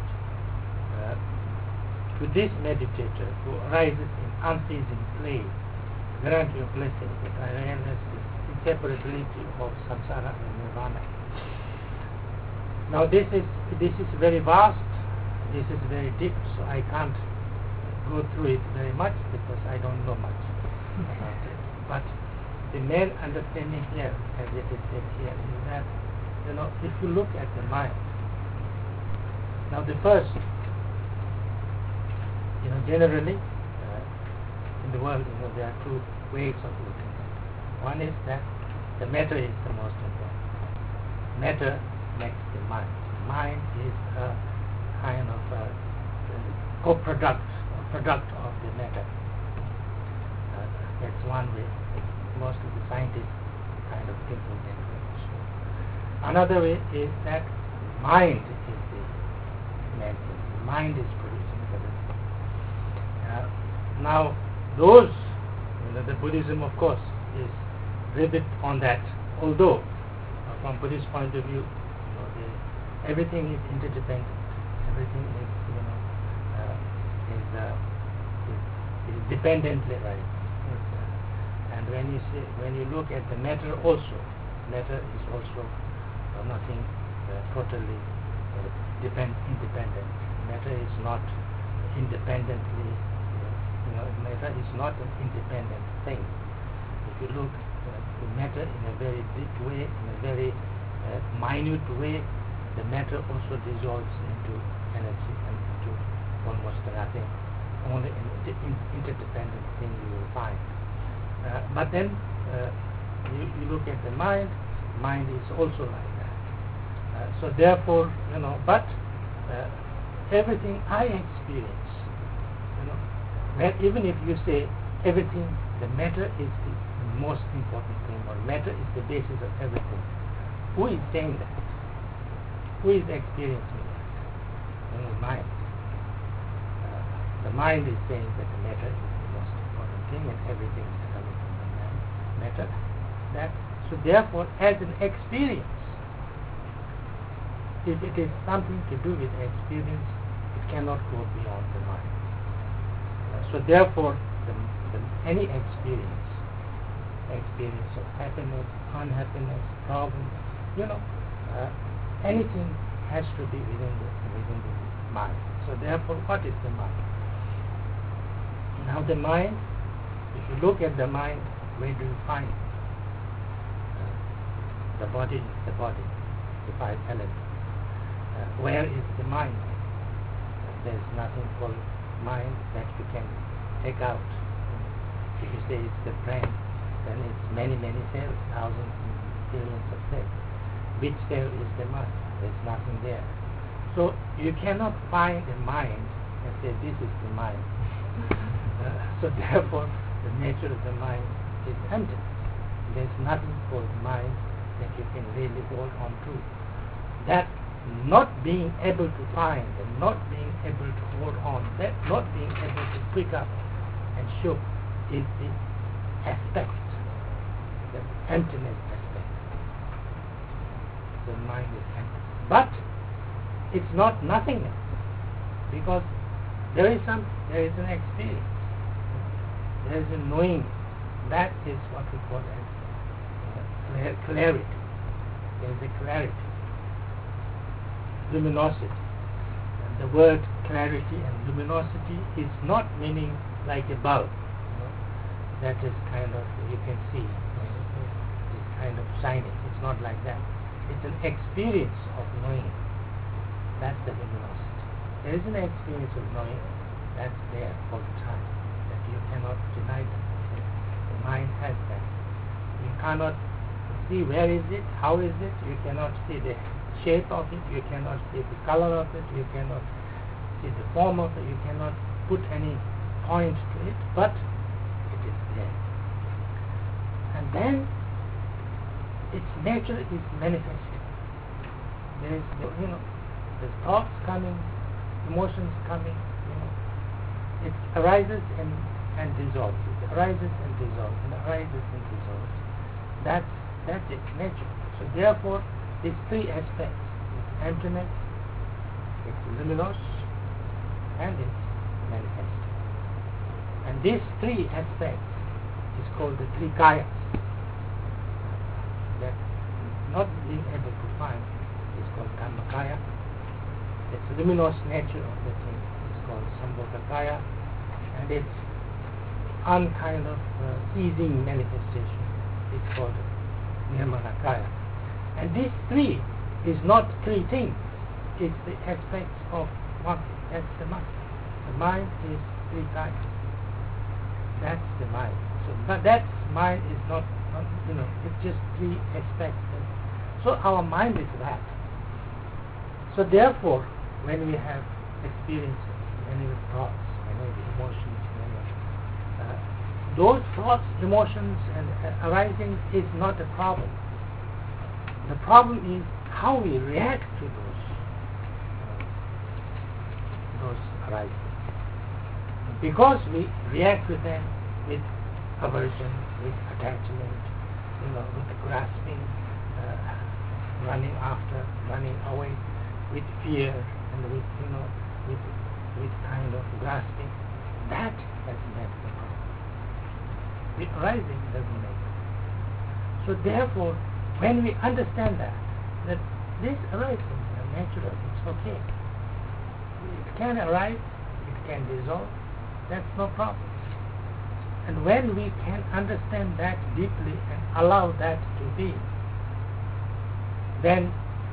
To this meditator who arises in unceasing play, grant your blessing that I realize the inseparability of samsara and nirvana. Now this is very vast, this is very deep, so I can't go through it very much because I don't know much about it. But the main understanding here, as it is said here, is that, if you look at the mind, now the first, generally in the world, there are two ways of looking at it. One is that the matter is the most important. Matter makes the mind. The mind is a kind of a co-product, product of the matter. That's one way. Most of the scientists kind of thinking that way. Another way is that mind is the main thing. The mind is producing everything. Now, those, the Buddhism, of course, is rivet on that. Although, from Buddhist point of view, everything is interdependent. Everything is, is dependently right. And when you look at the matter also, matter is also nothing totally independent. Matter is not independently, matter is not an independent thing. If you look at the matter in a very deep way, in a very minute way, the matter also dissolves into energy and into almost nothing. Only an interdependent thing you will find. But then you look at the mind is also like that. So therefore, but everything I experience, even if you say everything, the matter is the most important thing, or matter is the basis of everything, who is saying that? Who is experiencing that? The mind. The mind is saying that the matter is the most important thing, and everything is coming from the matter. So therefore, as an experience, if it is something to do with experience, it cannot go beyond the mind. So therefore, any experience of happiness, unhappiness, problem, anything has to be within the mind. So therefore, what is the mind? Now the mind, if you look at the mind, where do you find it? The body is the body, the five elements. Where is the mind? There's nothing called mind that you can take out. If you say it's the brain, then it's many, many cells, thousands and billions of cells. Which cell is the mind? There's nothing there. So you cannot find a mind and say this is the mind. So therefore, the nature of the mind is emptiness. There's nothing called mind that you can really hold on to. That not being able to find and not being able to hold on, that not being able to pick up and show is the aspect, the emptiness aspect. The mind is empty. But it's not nothingness, because there is an experience, there is a knowing. That is what we call as clarity. There is a clarity, luminosity. And the word clarity and luminosity is not meaning like a bulb. That is kind of, you can see, it's kind of shining. It's not like that. It's an experience of knowing. That's the luminosity. There is an experience of knowing that's there all the time, that you cannot deny that. The mind has that. You cannot see where is it, how is it, you cannot see the shape of it, you cannot see the color of it, you cannot see the form of it, you cannot put any point to it, but it is there. And then its nature is manifested. There is, there's thoughts coming, emotions coming, it arises and dissolves. It arises and dissolves, and arises and dissolves. That's its nature. So therefore, these three aspects: its emptiness, its luminous, and its manifesting. And these three aspects is called the three kayas. That not being able to find is called Dhammakaya. Its luminous nature of the thing is called Sambhogakaya, and its unkind of ceasing manifestation is called Nirmanakaya. And these three is not three things, it's the aspects of one. That's the mind. The mind is three kayas. That's the mind. So, but that mind is not it's just three aspects. So our mind is that. So therefore, when we have experiences, when we have thoughts, when we have emotions, those thoughts, emotions, and arising is not a problem. The problem is how we react to those arising. Because we react with them with aversion, with attachment, with grasping, running after, running away, with fear, and with kind of grasping, that has made the problem. The arising doesn't make it. So therefore, when we understand that this arising is natural, it's okay. It can arise, it can dissolve, that's no problem. And when we can understand that deeply and allow that to be, then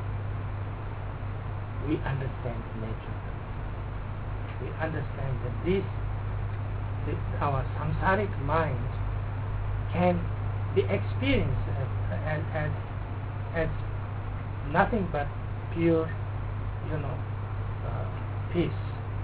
we understand nature. We understand that our samsaric mind can be experienced as nothing but pure, peace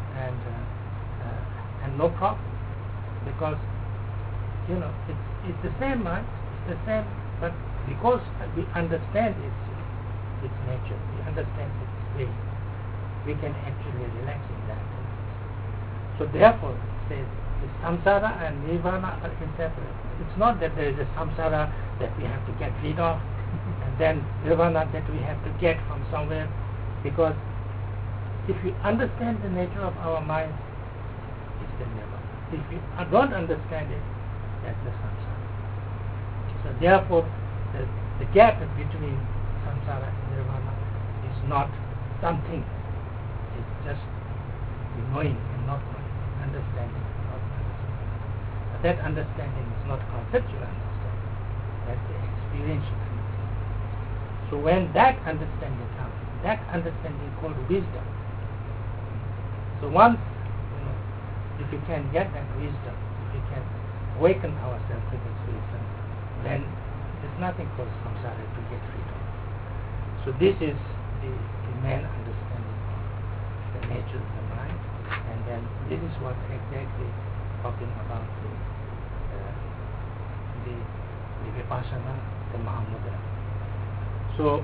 and no problem, because it's the same mind, it's the same, but because we understand its nature, we understand its way, we can actually relax in that. So therefore, it says the samsara and nirvana are inseparable. It's not that there is a samsara that we have to get rid of, and then nirvana that we have to get from somewhere, because if we understand the nature of our mind, it's the nirvana. If we don't understand it, that's the samsara. So therefore, the gap between samsara and nirvana is not something. It's just knowing and not knowing, understanding and not understanding. But that understanding is not conceptual understanding. That's the experiential understanding. So when that understanding comes, that understanding is called wisdom. So once, if we can get that wisdom, if we can awaken ourselves with this wisdom, then there's nothing called samsara to get rid of. So this is the main understanding of the nature of the mind, and then this is what exactly talking about the vipassana, the Mahamudra. So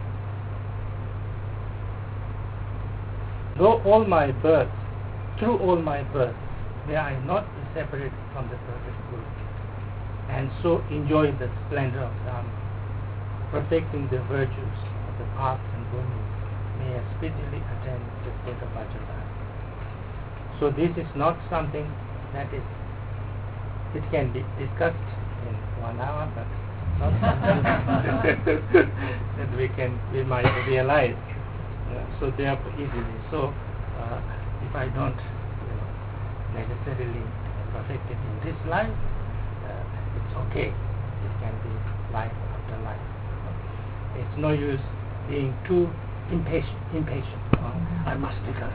through all my births, may I not be separated from the perfect Guru, and so enjoy the splendor of Dhamma, perfecting the virtues of the paths and gunas, may I speedily attain the state of Vajradhana. So this is not something that it can be discussed in 1 hour, but not something that we might realize so therefore easily. So if I don't necessarily perfect it in this life, it's okay. It can be life after life. It's no use being too impatient. I must become.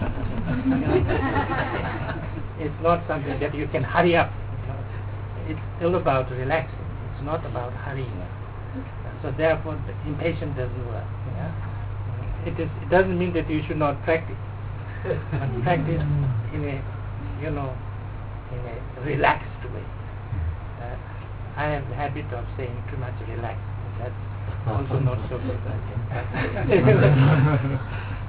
It's not something that you can hurry up. It's all about relaxing. It's not about hurrying up. So therefore, the impatience doesn't work. it doesn't mean that you should not practice. But practice in a in a relaxed way. I have the habit of saying too much relaxed. That's also not so good, I think.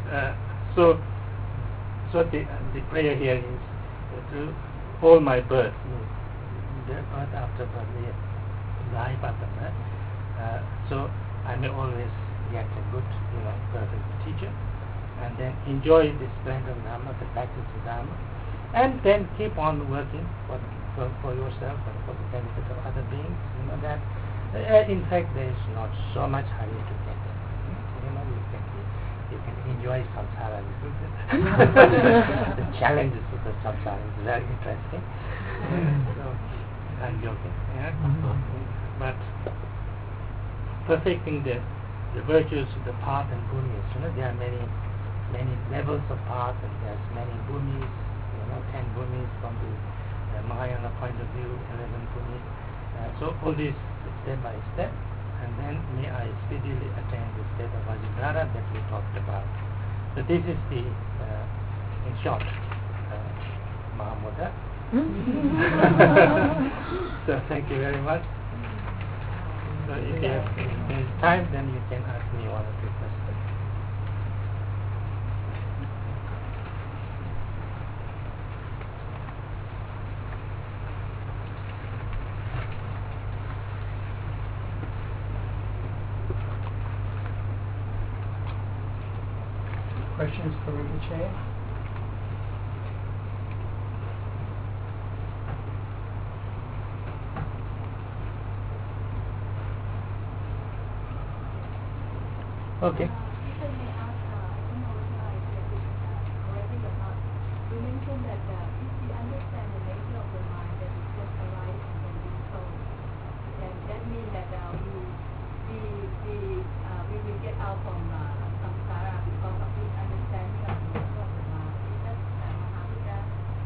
So the prayer here is to all my birth, the birth after birth, the life after birth. So I may always get a good, perfect teacher, and then enjoy the splendor of Dharma, the practice of Dharma, and then keep on working for yourself and for the benefit of other beings. That in fact there is not so much hurry to get there. You can enjoy samsara a little bit. The challenges of the samsara is very interesting. So I'm joking. Yeah? But perfecting the virtues of the path and bhumis, there are many levels of path, and there's many bhumis, 10 bhumis from the Mahayana point of view, 11 bhumis. So all this step by step, and then may I speedily attain the state of Vajradhara that we talked about. So this is the, in short, Mahamudra. So thank you very much. So if there's time, then you can ask me one or two questions. Questions for Rinpoche? Okay. If I may ask, I don't know whether I get it correctly or not. You mentioned that if we understand the nature of the mind, that it just arises and then being sold, then that means that we will get out from samsara because of this understanding of the nature of the mind. Is that Mahamudra?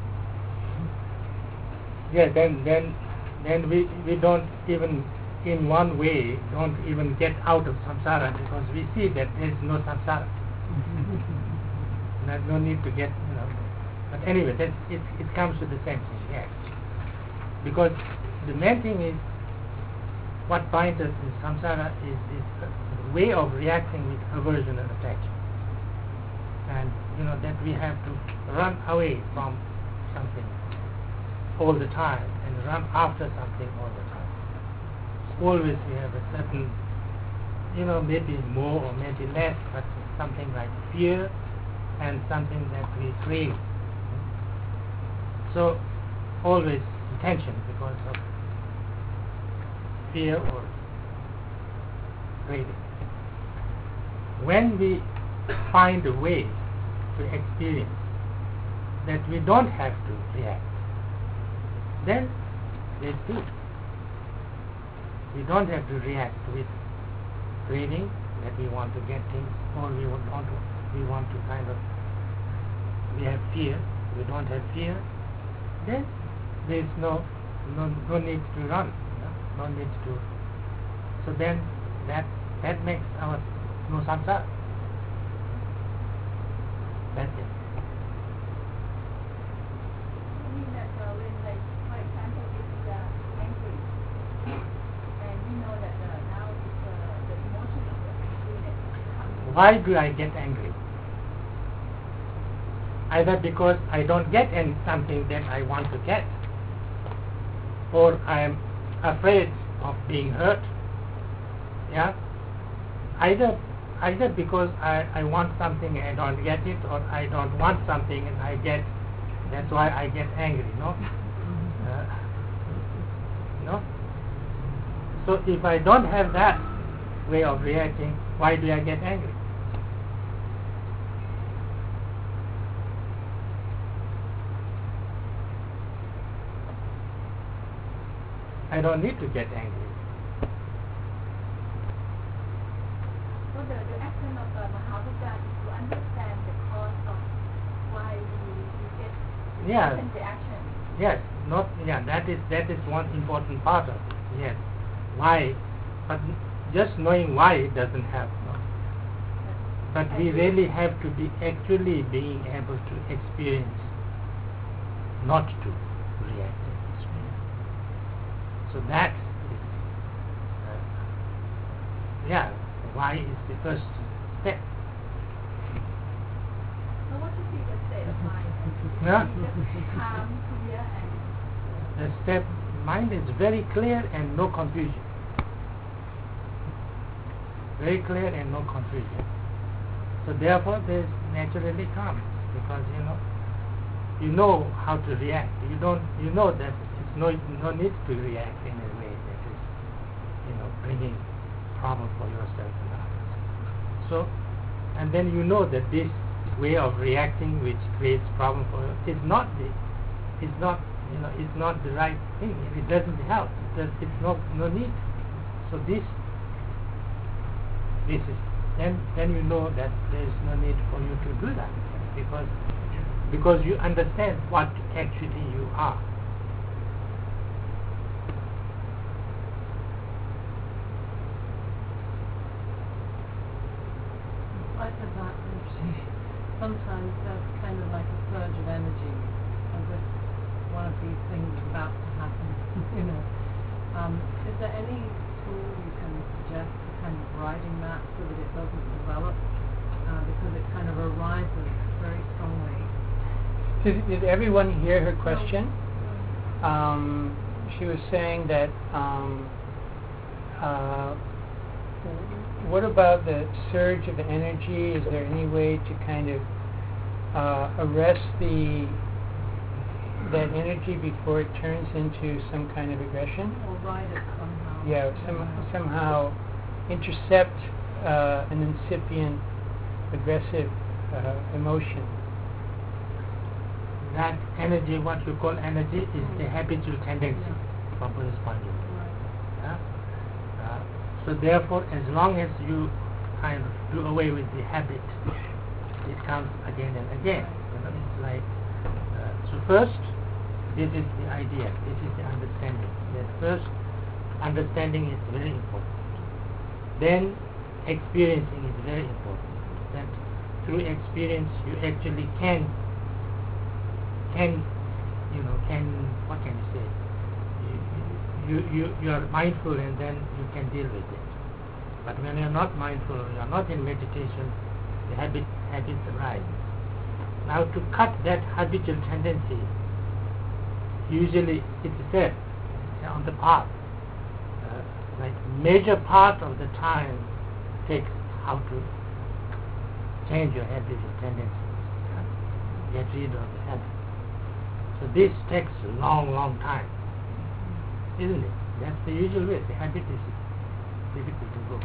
Yeah, then we don't even, in one way, don't even get out of samsara, because we see that there is no samsara. There's no need to get, But anyway, it comes to the same thing, yes. Because the main thing is, what binds us in samsara is this way of reacting with aversion and attachment. And, that we have to run away from something all the time and run after something all the time. Always we have a certain, maybe more or maybe less, but something like fear and something that we crave. So always tension because of fear or craving. When we find a way to experience that we don't have to react, then there's peace. We don't have to react with craving that we want to get things, or we want to kind of, we have fear. We don't have fear, then there's no need to run, no need to. So then that makes our no samsara. That's it. I mean that when, like, for example, if we are angry, and we know that now it's the emotion of the angriness comes. Why do I get angry? Either because I don't get something that I want to get, or I am afraid of being hurt. Yeah. Either because I want something and I don't get it, or I don't want something and I get. That's why I get angry. No. No. So if I don't have that way of reacting, why do I get angry? I don't need to get angry. So the action of Mahavajra is to understand the cause of why we get certain reaction. Yes. That is one important part of it. Yes. Why? But just knowing why doesn't help. No? But we really have to be actually being able to experience, not to react in this way. So that is, why is the first step. So what should be the state of mind? Yeah. Just calm, clear, and The step mind is very clear and no confusion. Very clear and no confusion. So therefore there is naturally calm, because you know how to react. You know that it's no need to react in a way that is bringing problem for yourself and others. So, and then you know that this way of reacting, which creates problem for you, is not the right thing. It doesn't help. It's no need. So this is then you know that there is no need for you to do that, because you understand what actually you are. I said that sometimes there's kind of like a surge of energy, as if one of these things is about to happen. Is there any tool you can suggest for kind of riding that so that it doesn't develop? Because it kind of arises very strongly. Did everyone hear her question? She was saying that what about the surge of energy? Is there any way to kind of arrest that energy before it turns into some kind of aggression? Or ride it somehow. Yeah, somehow intercept an incipient aggressive emotion. That energy, what you call energy, is the habitual tendency from Buddhist point of view. Yeah? So therefore, as long as you kind of do away with the habit, it comes again and again. It's like so. First, this is the idea. This is the understanding. That first, understanding is very important. Then, experiencing is very important. That through experience, you actually can what can you say? You are mindful, and then you can deal with it. But when you are not mindful, you are not in meditation, the habits arise. Now, to cut that habitual tendency, usually it's said on the path, like major part of the time takes how to change your habitual tendencies, get rid of the habit. So this takes a long time, isn't it? That's the usual way. The habit is difficult to go.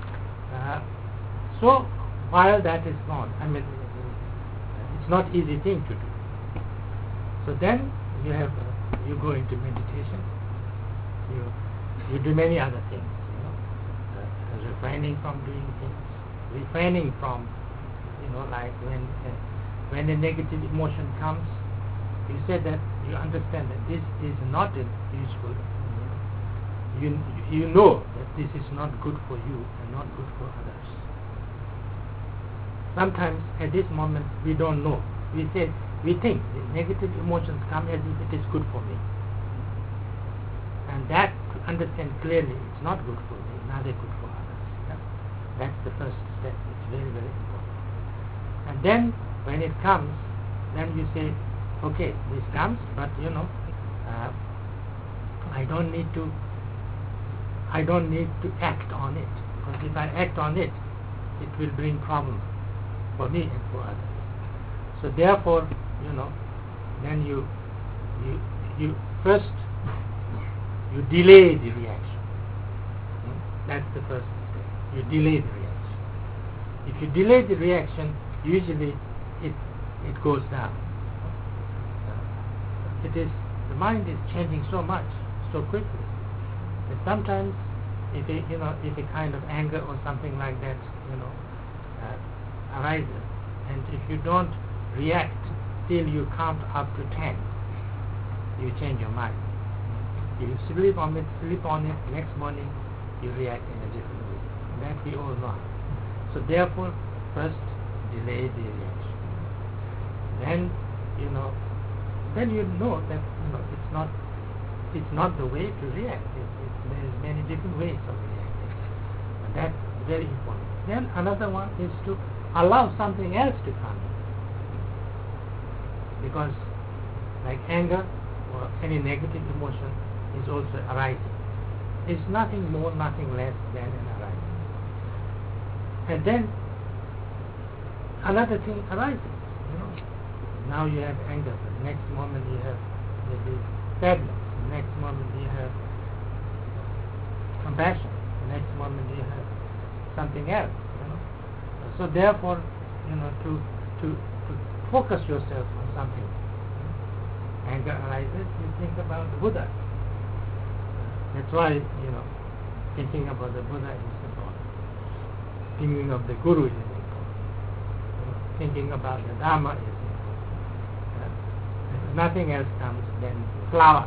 So while that is gone, it's not easy thing to do. So then you go into meditation. You do many other things. Refraining from doing things, refraining from like when a negative emotion comes, you say that you understand that this is not useful. You know that this is not good for you and not good for others. Sometimes at this moment we don't know. We think the negative emotions come as if it is good for me, and that to understand clearly it's not good for me, neither good for others. Yeah? That's the first step. It's very, very important. And then when it comes, then you say, okay, this comes, but I don't need to act on it, because if I act on it, it will bring problems for me and for others. So therefore, then you first you delay the reaction. That's the first step. You delay the reaction. If you delay the reaction, usually it goes down. The mind is changing so much, so quickly, that sometimes if a kind of anger or something like that arises, and if you don't react till you count up to 10, you change your mind. You sleep on it, next morning you react in a different way. That we all know. So therefore, First, delay the reaction. Then, then you know that it's not the way to react. There is many different ways of reacting. And that's very important. Then another one is to allow something else to come in. Because like anger or any negative emotion is also arising. It's nothing more, nothing less than an arising. And then another thing arises. Now you have anger, the next moment you have maybe sadness, the next moment you have compassion, the next moment you have something else. So therefore, to focus yourself on something. Anger arises, you think about the Buddha. That's why, thinking about the Buddha is important. Thinking of the Guru is important. Thinking about the Dharma is important. If nothing else comes, then flower.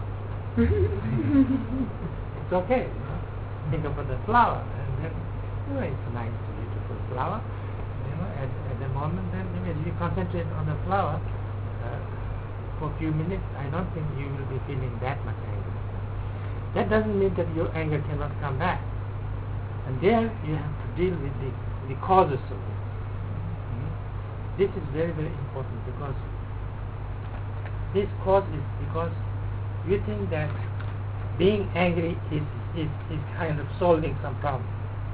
It's okay. Think about the flower, and then it's a nice, beautiful flower. At the moment, then if you concentrate on the flower for a few minutes, I don't think you will be feeling that much anger. That doesn't mean that your anger cannot come back. And there you have to deal with the causes of it. This is very, very important, because this cause is because you think that being angry is kind of solving some problem.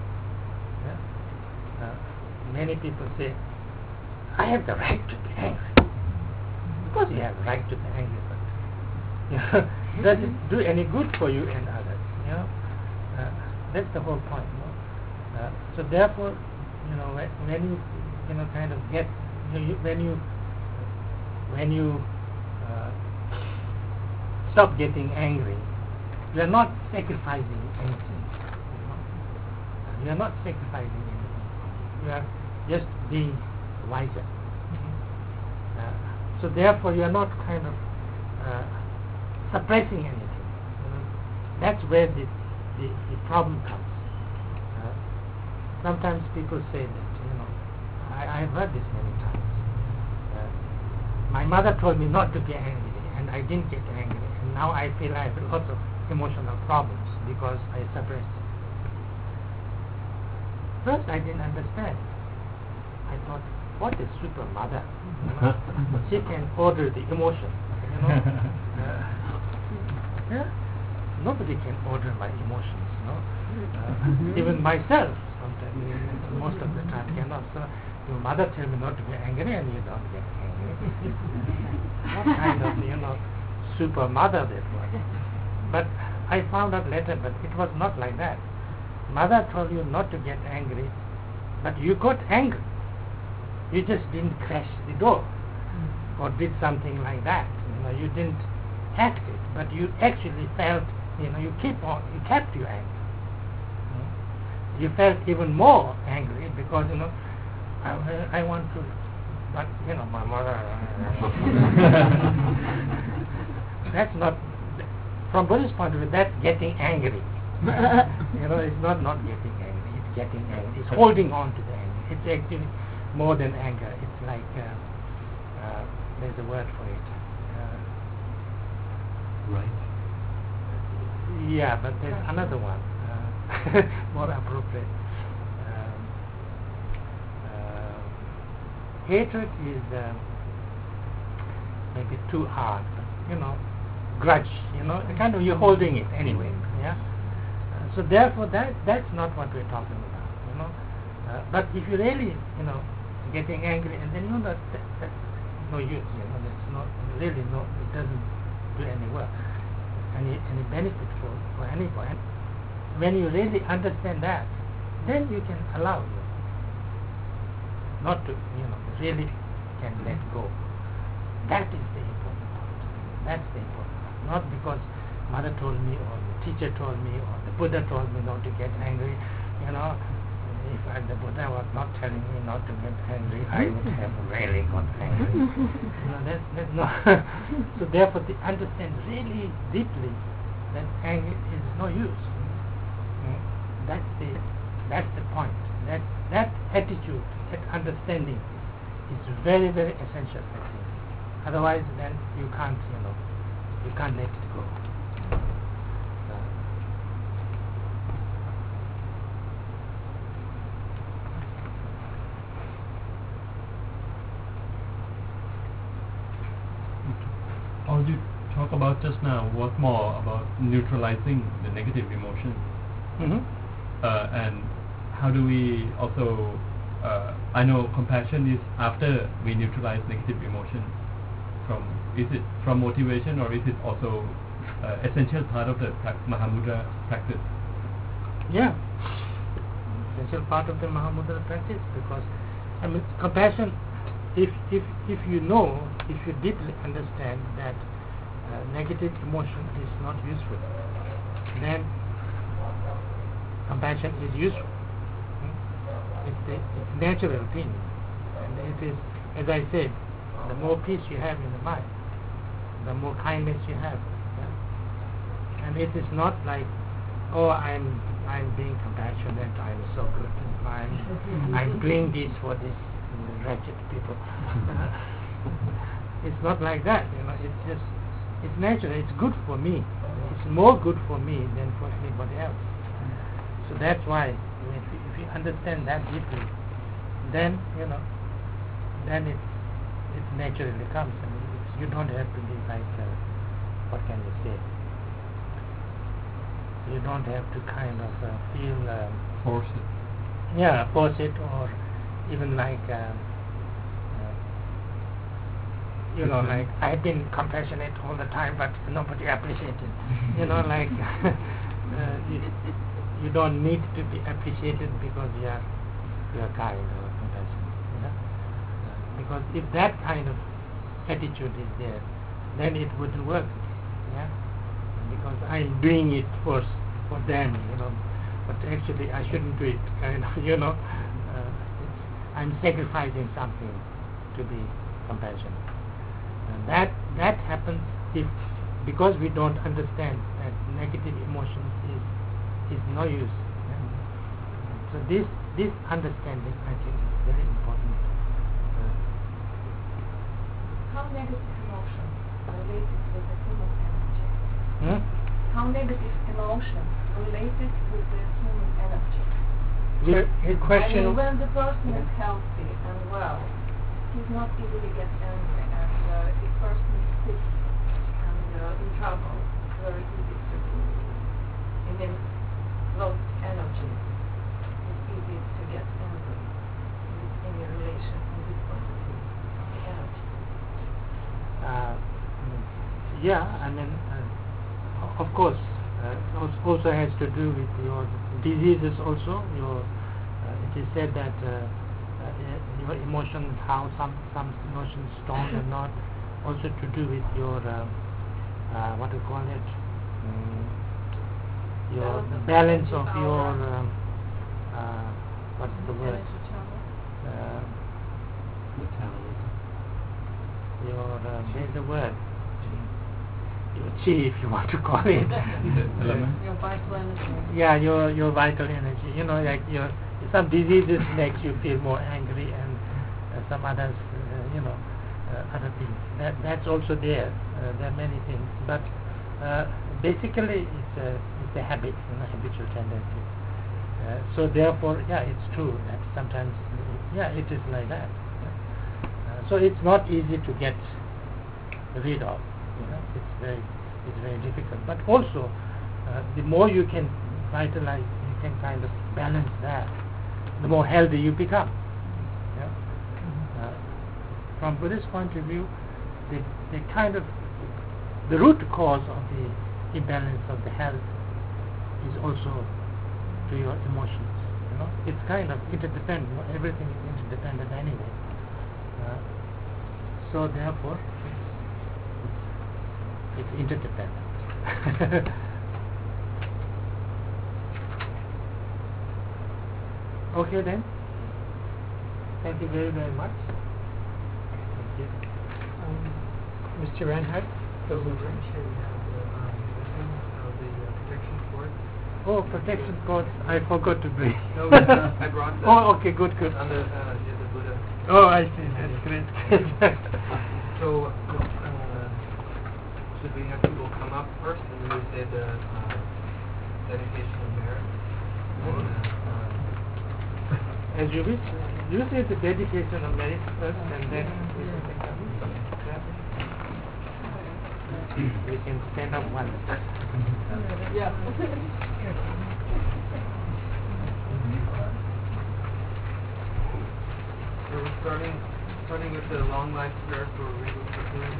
Many people say, I have the right to be angry. Of course you have the right to be angry, but does it do any good for you and others? That's the whole point. So therefore, when you kind of get, when you stop getting angry, you are not sacrificing anything. You are not sacrificing anything. You are just being wiser. So therefore you are not kind of suppressing anything. That's where the problem comes. Sometimes people say that, I've heard this many times. My mother told me not to be angry, and I didn't get angry, and now I feel I have lots of emotional problems because I suppressed it. First I didn't understand. I thought, what is super mother? She can order the emotion. Nobody can order my emotions. Even myself, sometimes, most of the time, cannot. So your mother tells me not to be angry, and you don't get angry. What kind of, super mother that was? But I found out later, but it was not like that. Mother told you not to get angry, but you got angry. You just didn't crash the door or did something like that. You didn't act it, but you actually felt, you kept your anger. You felt even more angry because, I want to, but, my mother. That's not, from Buddhist point of view, that's getting angry. It's not getting angry, it's getting angry. It's holding on to the anger. It's actually more than anger. It's like, there's a word for it. Right. Yeah, but there's another one, more appropriate. Hatred is maybe too hard, but, grudge, kind of you're holding it anyway, yeah? So therefore that's not what we're talking about, but if you really, getting angry, and then that's no use, that's not really it doesn't do any work, any benefit for anybody. When you really understand that, then you can allow not to, really can let go. That is the important part. That's the important part. Not because mother told me, or the teacher told me, or the Buddha told me not to get angry. If the Buddha was not telling me not to get angry, I would have really got angry. That's not. So therefore, to understand really deeply that anger is no use. That's the point. That attitude, that understanding understanding is very, very essential, I think. Otherwise, then you can't let it go. All you talk about just now was more about neutralizing the negative emotion. And how do we also, I know compassion is after we neutralize negative emotion. Is it from motivation, or is it also essential part of the Mahamudra practice? Yeah, essential part of the Mahamudra practice, because compassion, if you know, if you deeply understand that negative emotion is not useful, then compassion is useful. It's a natural thing, and it is, as I said, the more peace you have in the mind, the more kindness you have. Yeah? And it is not like, oh, I'm being compassionate, I'm so good, I'm doing this for these wretched people. It's not like that, it's just, it's natural, it's good for me. It's more good for me than for anybody else. So that's why, if you understand that deeply, then, then it naturally comes. You don't have to be like, what can you say? You don't have to kind of feel... force it. Yeah, force it, or even like, like, I've been compassionate all the time, but nobody appreciated it. Like, you don't need to be appreciated because you are kind or compassionate. Because if that kind of attitude is there, then it wouldn't work. Yeah, because I'm doing it for them, but actually I shouldn't do it. I'm sacrificing something to be compassionate, and that happens because we don't understand that negative emotions is no use. Yeah? So this understanding, I think, is very important. How negative emotions related with the human energy? How negative emotions related with the human energy? Your question. When the person is healthy and well, he's not easily get angry, and if person is sick and in trouble, it's very easy to lost energy. It's easy to get angry in your relation from this point of view, the energy. Of course, also has to do with your diseases also. It is said that your emotions, how some emotions strong and not, also to do with your, what do you call it, your balance of your, what's the word? There's a word. Your chi, if you want to call it. Your vital energy. Yeah, your vital energy. Like some diseases makes you feel more angry, and some others, other things. That's also there. There are many things, but basically it's a habit, habitual tendency. So therefore, it's true that sometimes, it is like that. So it's not easy to get rid of. It's very difficult. But also, the more you can vitalize, you can kind of balance that, the more healthy you become. From Buddhist point of view, the root cause of the imbalance of the health is also to your emotions. It's kind of interdependent. Everything is interdependent anyway. So therefore, it's interdependent. Okay then. Thank you very, very much. Thank you. Mr. Reinhardt? So we mentioned the protection cord. Oh, protection cords. I forgot to bring. No, I brought that. Oh, okay, good. On the Buddha Oh, I see. That's great. So, should we have people come up first and then we say the dedication of merit? As you wish. You say the dedication of merit first, and then we can take up. We can stand up once. Yeah. So we're starting with the long life prayer for Regal Kapila.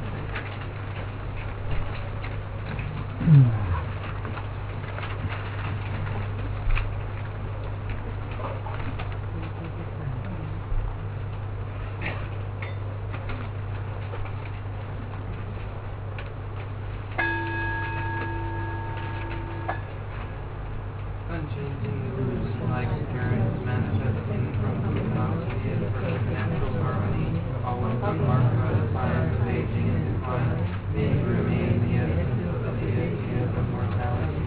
Unchanging, like parents manifesting from luminosity and perfect natural harmony, always unmarked by the signs of aging and decline, may remain the essence of the deity of immortality.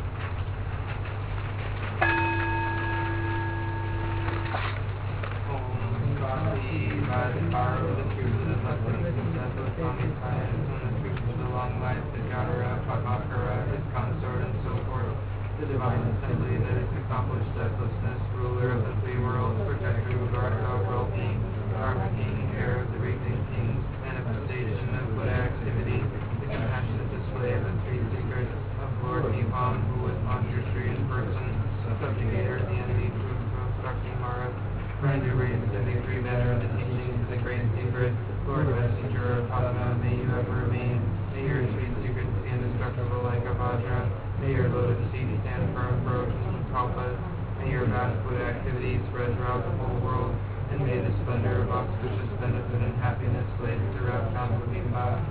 Om Swati, by the power of the truth of the blessings of Death of Samitayas and the truth of the long life, the Jatara, Padmakara, his consort, and so forth. The divine assembly that has accomplished deathlessness, ruler of the three worlds, protector of our well-being, Dharma King, heir of the reaping kings, manifestation of Buddha activity, the compassionate display of the three secrets of Lord Nibbon, who was Manjushri in person, subjugator of the enemy, obstructing Mara, friend who raised 73 better in the teachings of the great secret, Lord Messenger of Padma, may you ever remain, may your sweet secrets be indestructible like a Vajra, may your lotus feet stand firm for ocean kalpas. May your vast Buddha activities spread throughout the whole world, and may the splendor of auspicious benefit and happiness blaze throughout Kambutimba.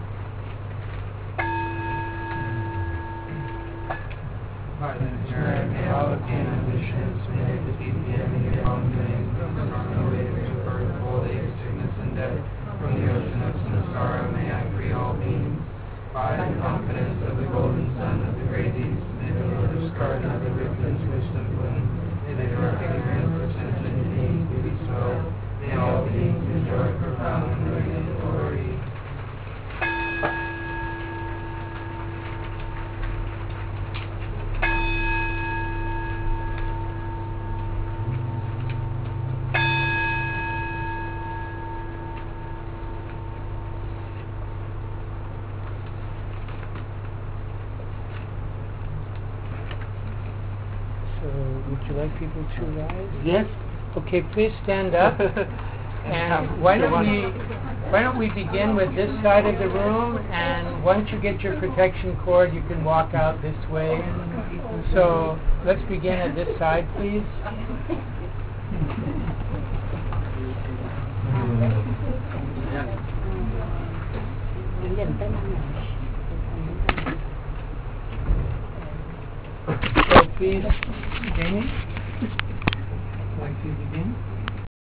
By the spirit, may all obtain ambitions, may they defeat the enemy of wrongdoing, from the stormy waves of birth, old age, sickness, and death. From the ocean of samsara, may I free all beings. By the confidence of the golden sun of the great east, may the lotus garden of the victims wisdom bloom. May the direct experience of sentient beings be bestowed. May all beings enjoy profound and radiant glory. Would you like people to rise? Yes. Okay, please stand up. And why don't we begin with this side of the room, and once you get your protection cord, you can walk out this way. So let's begin at this side, please. So please, Jamie, would you like to begin?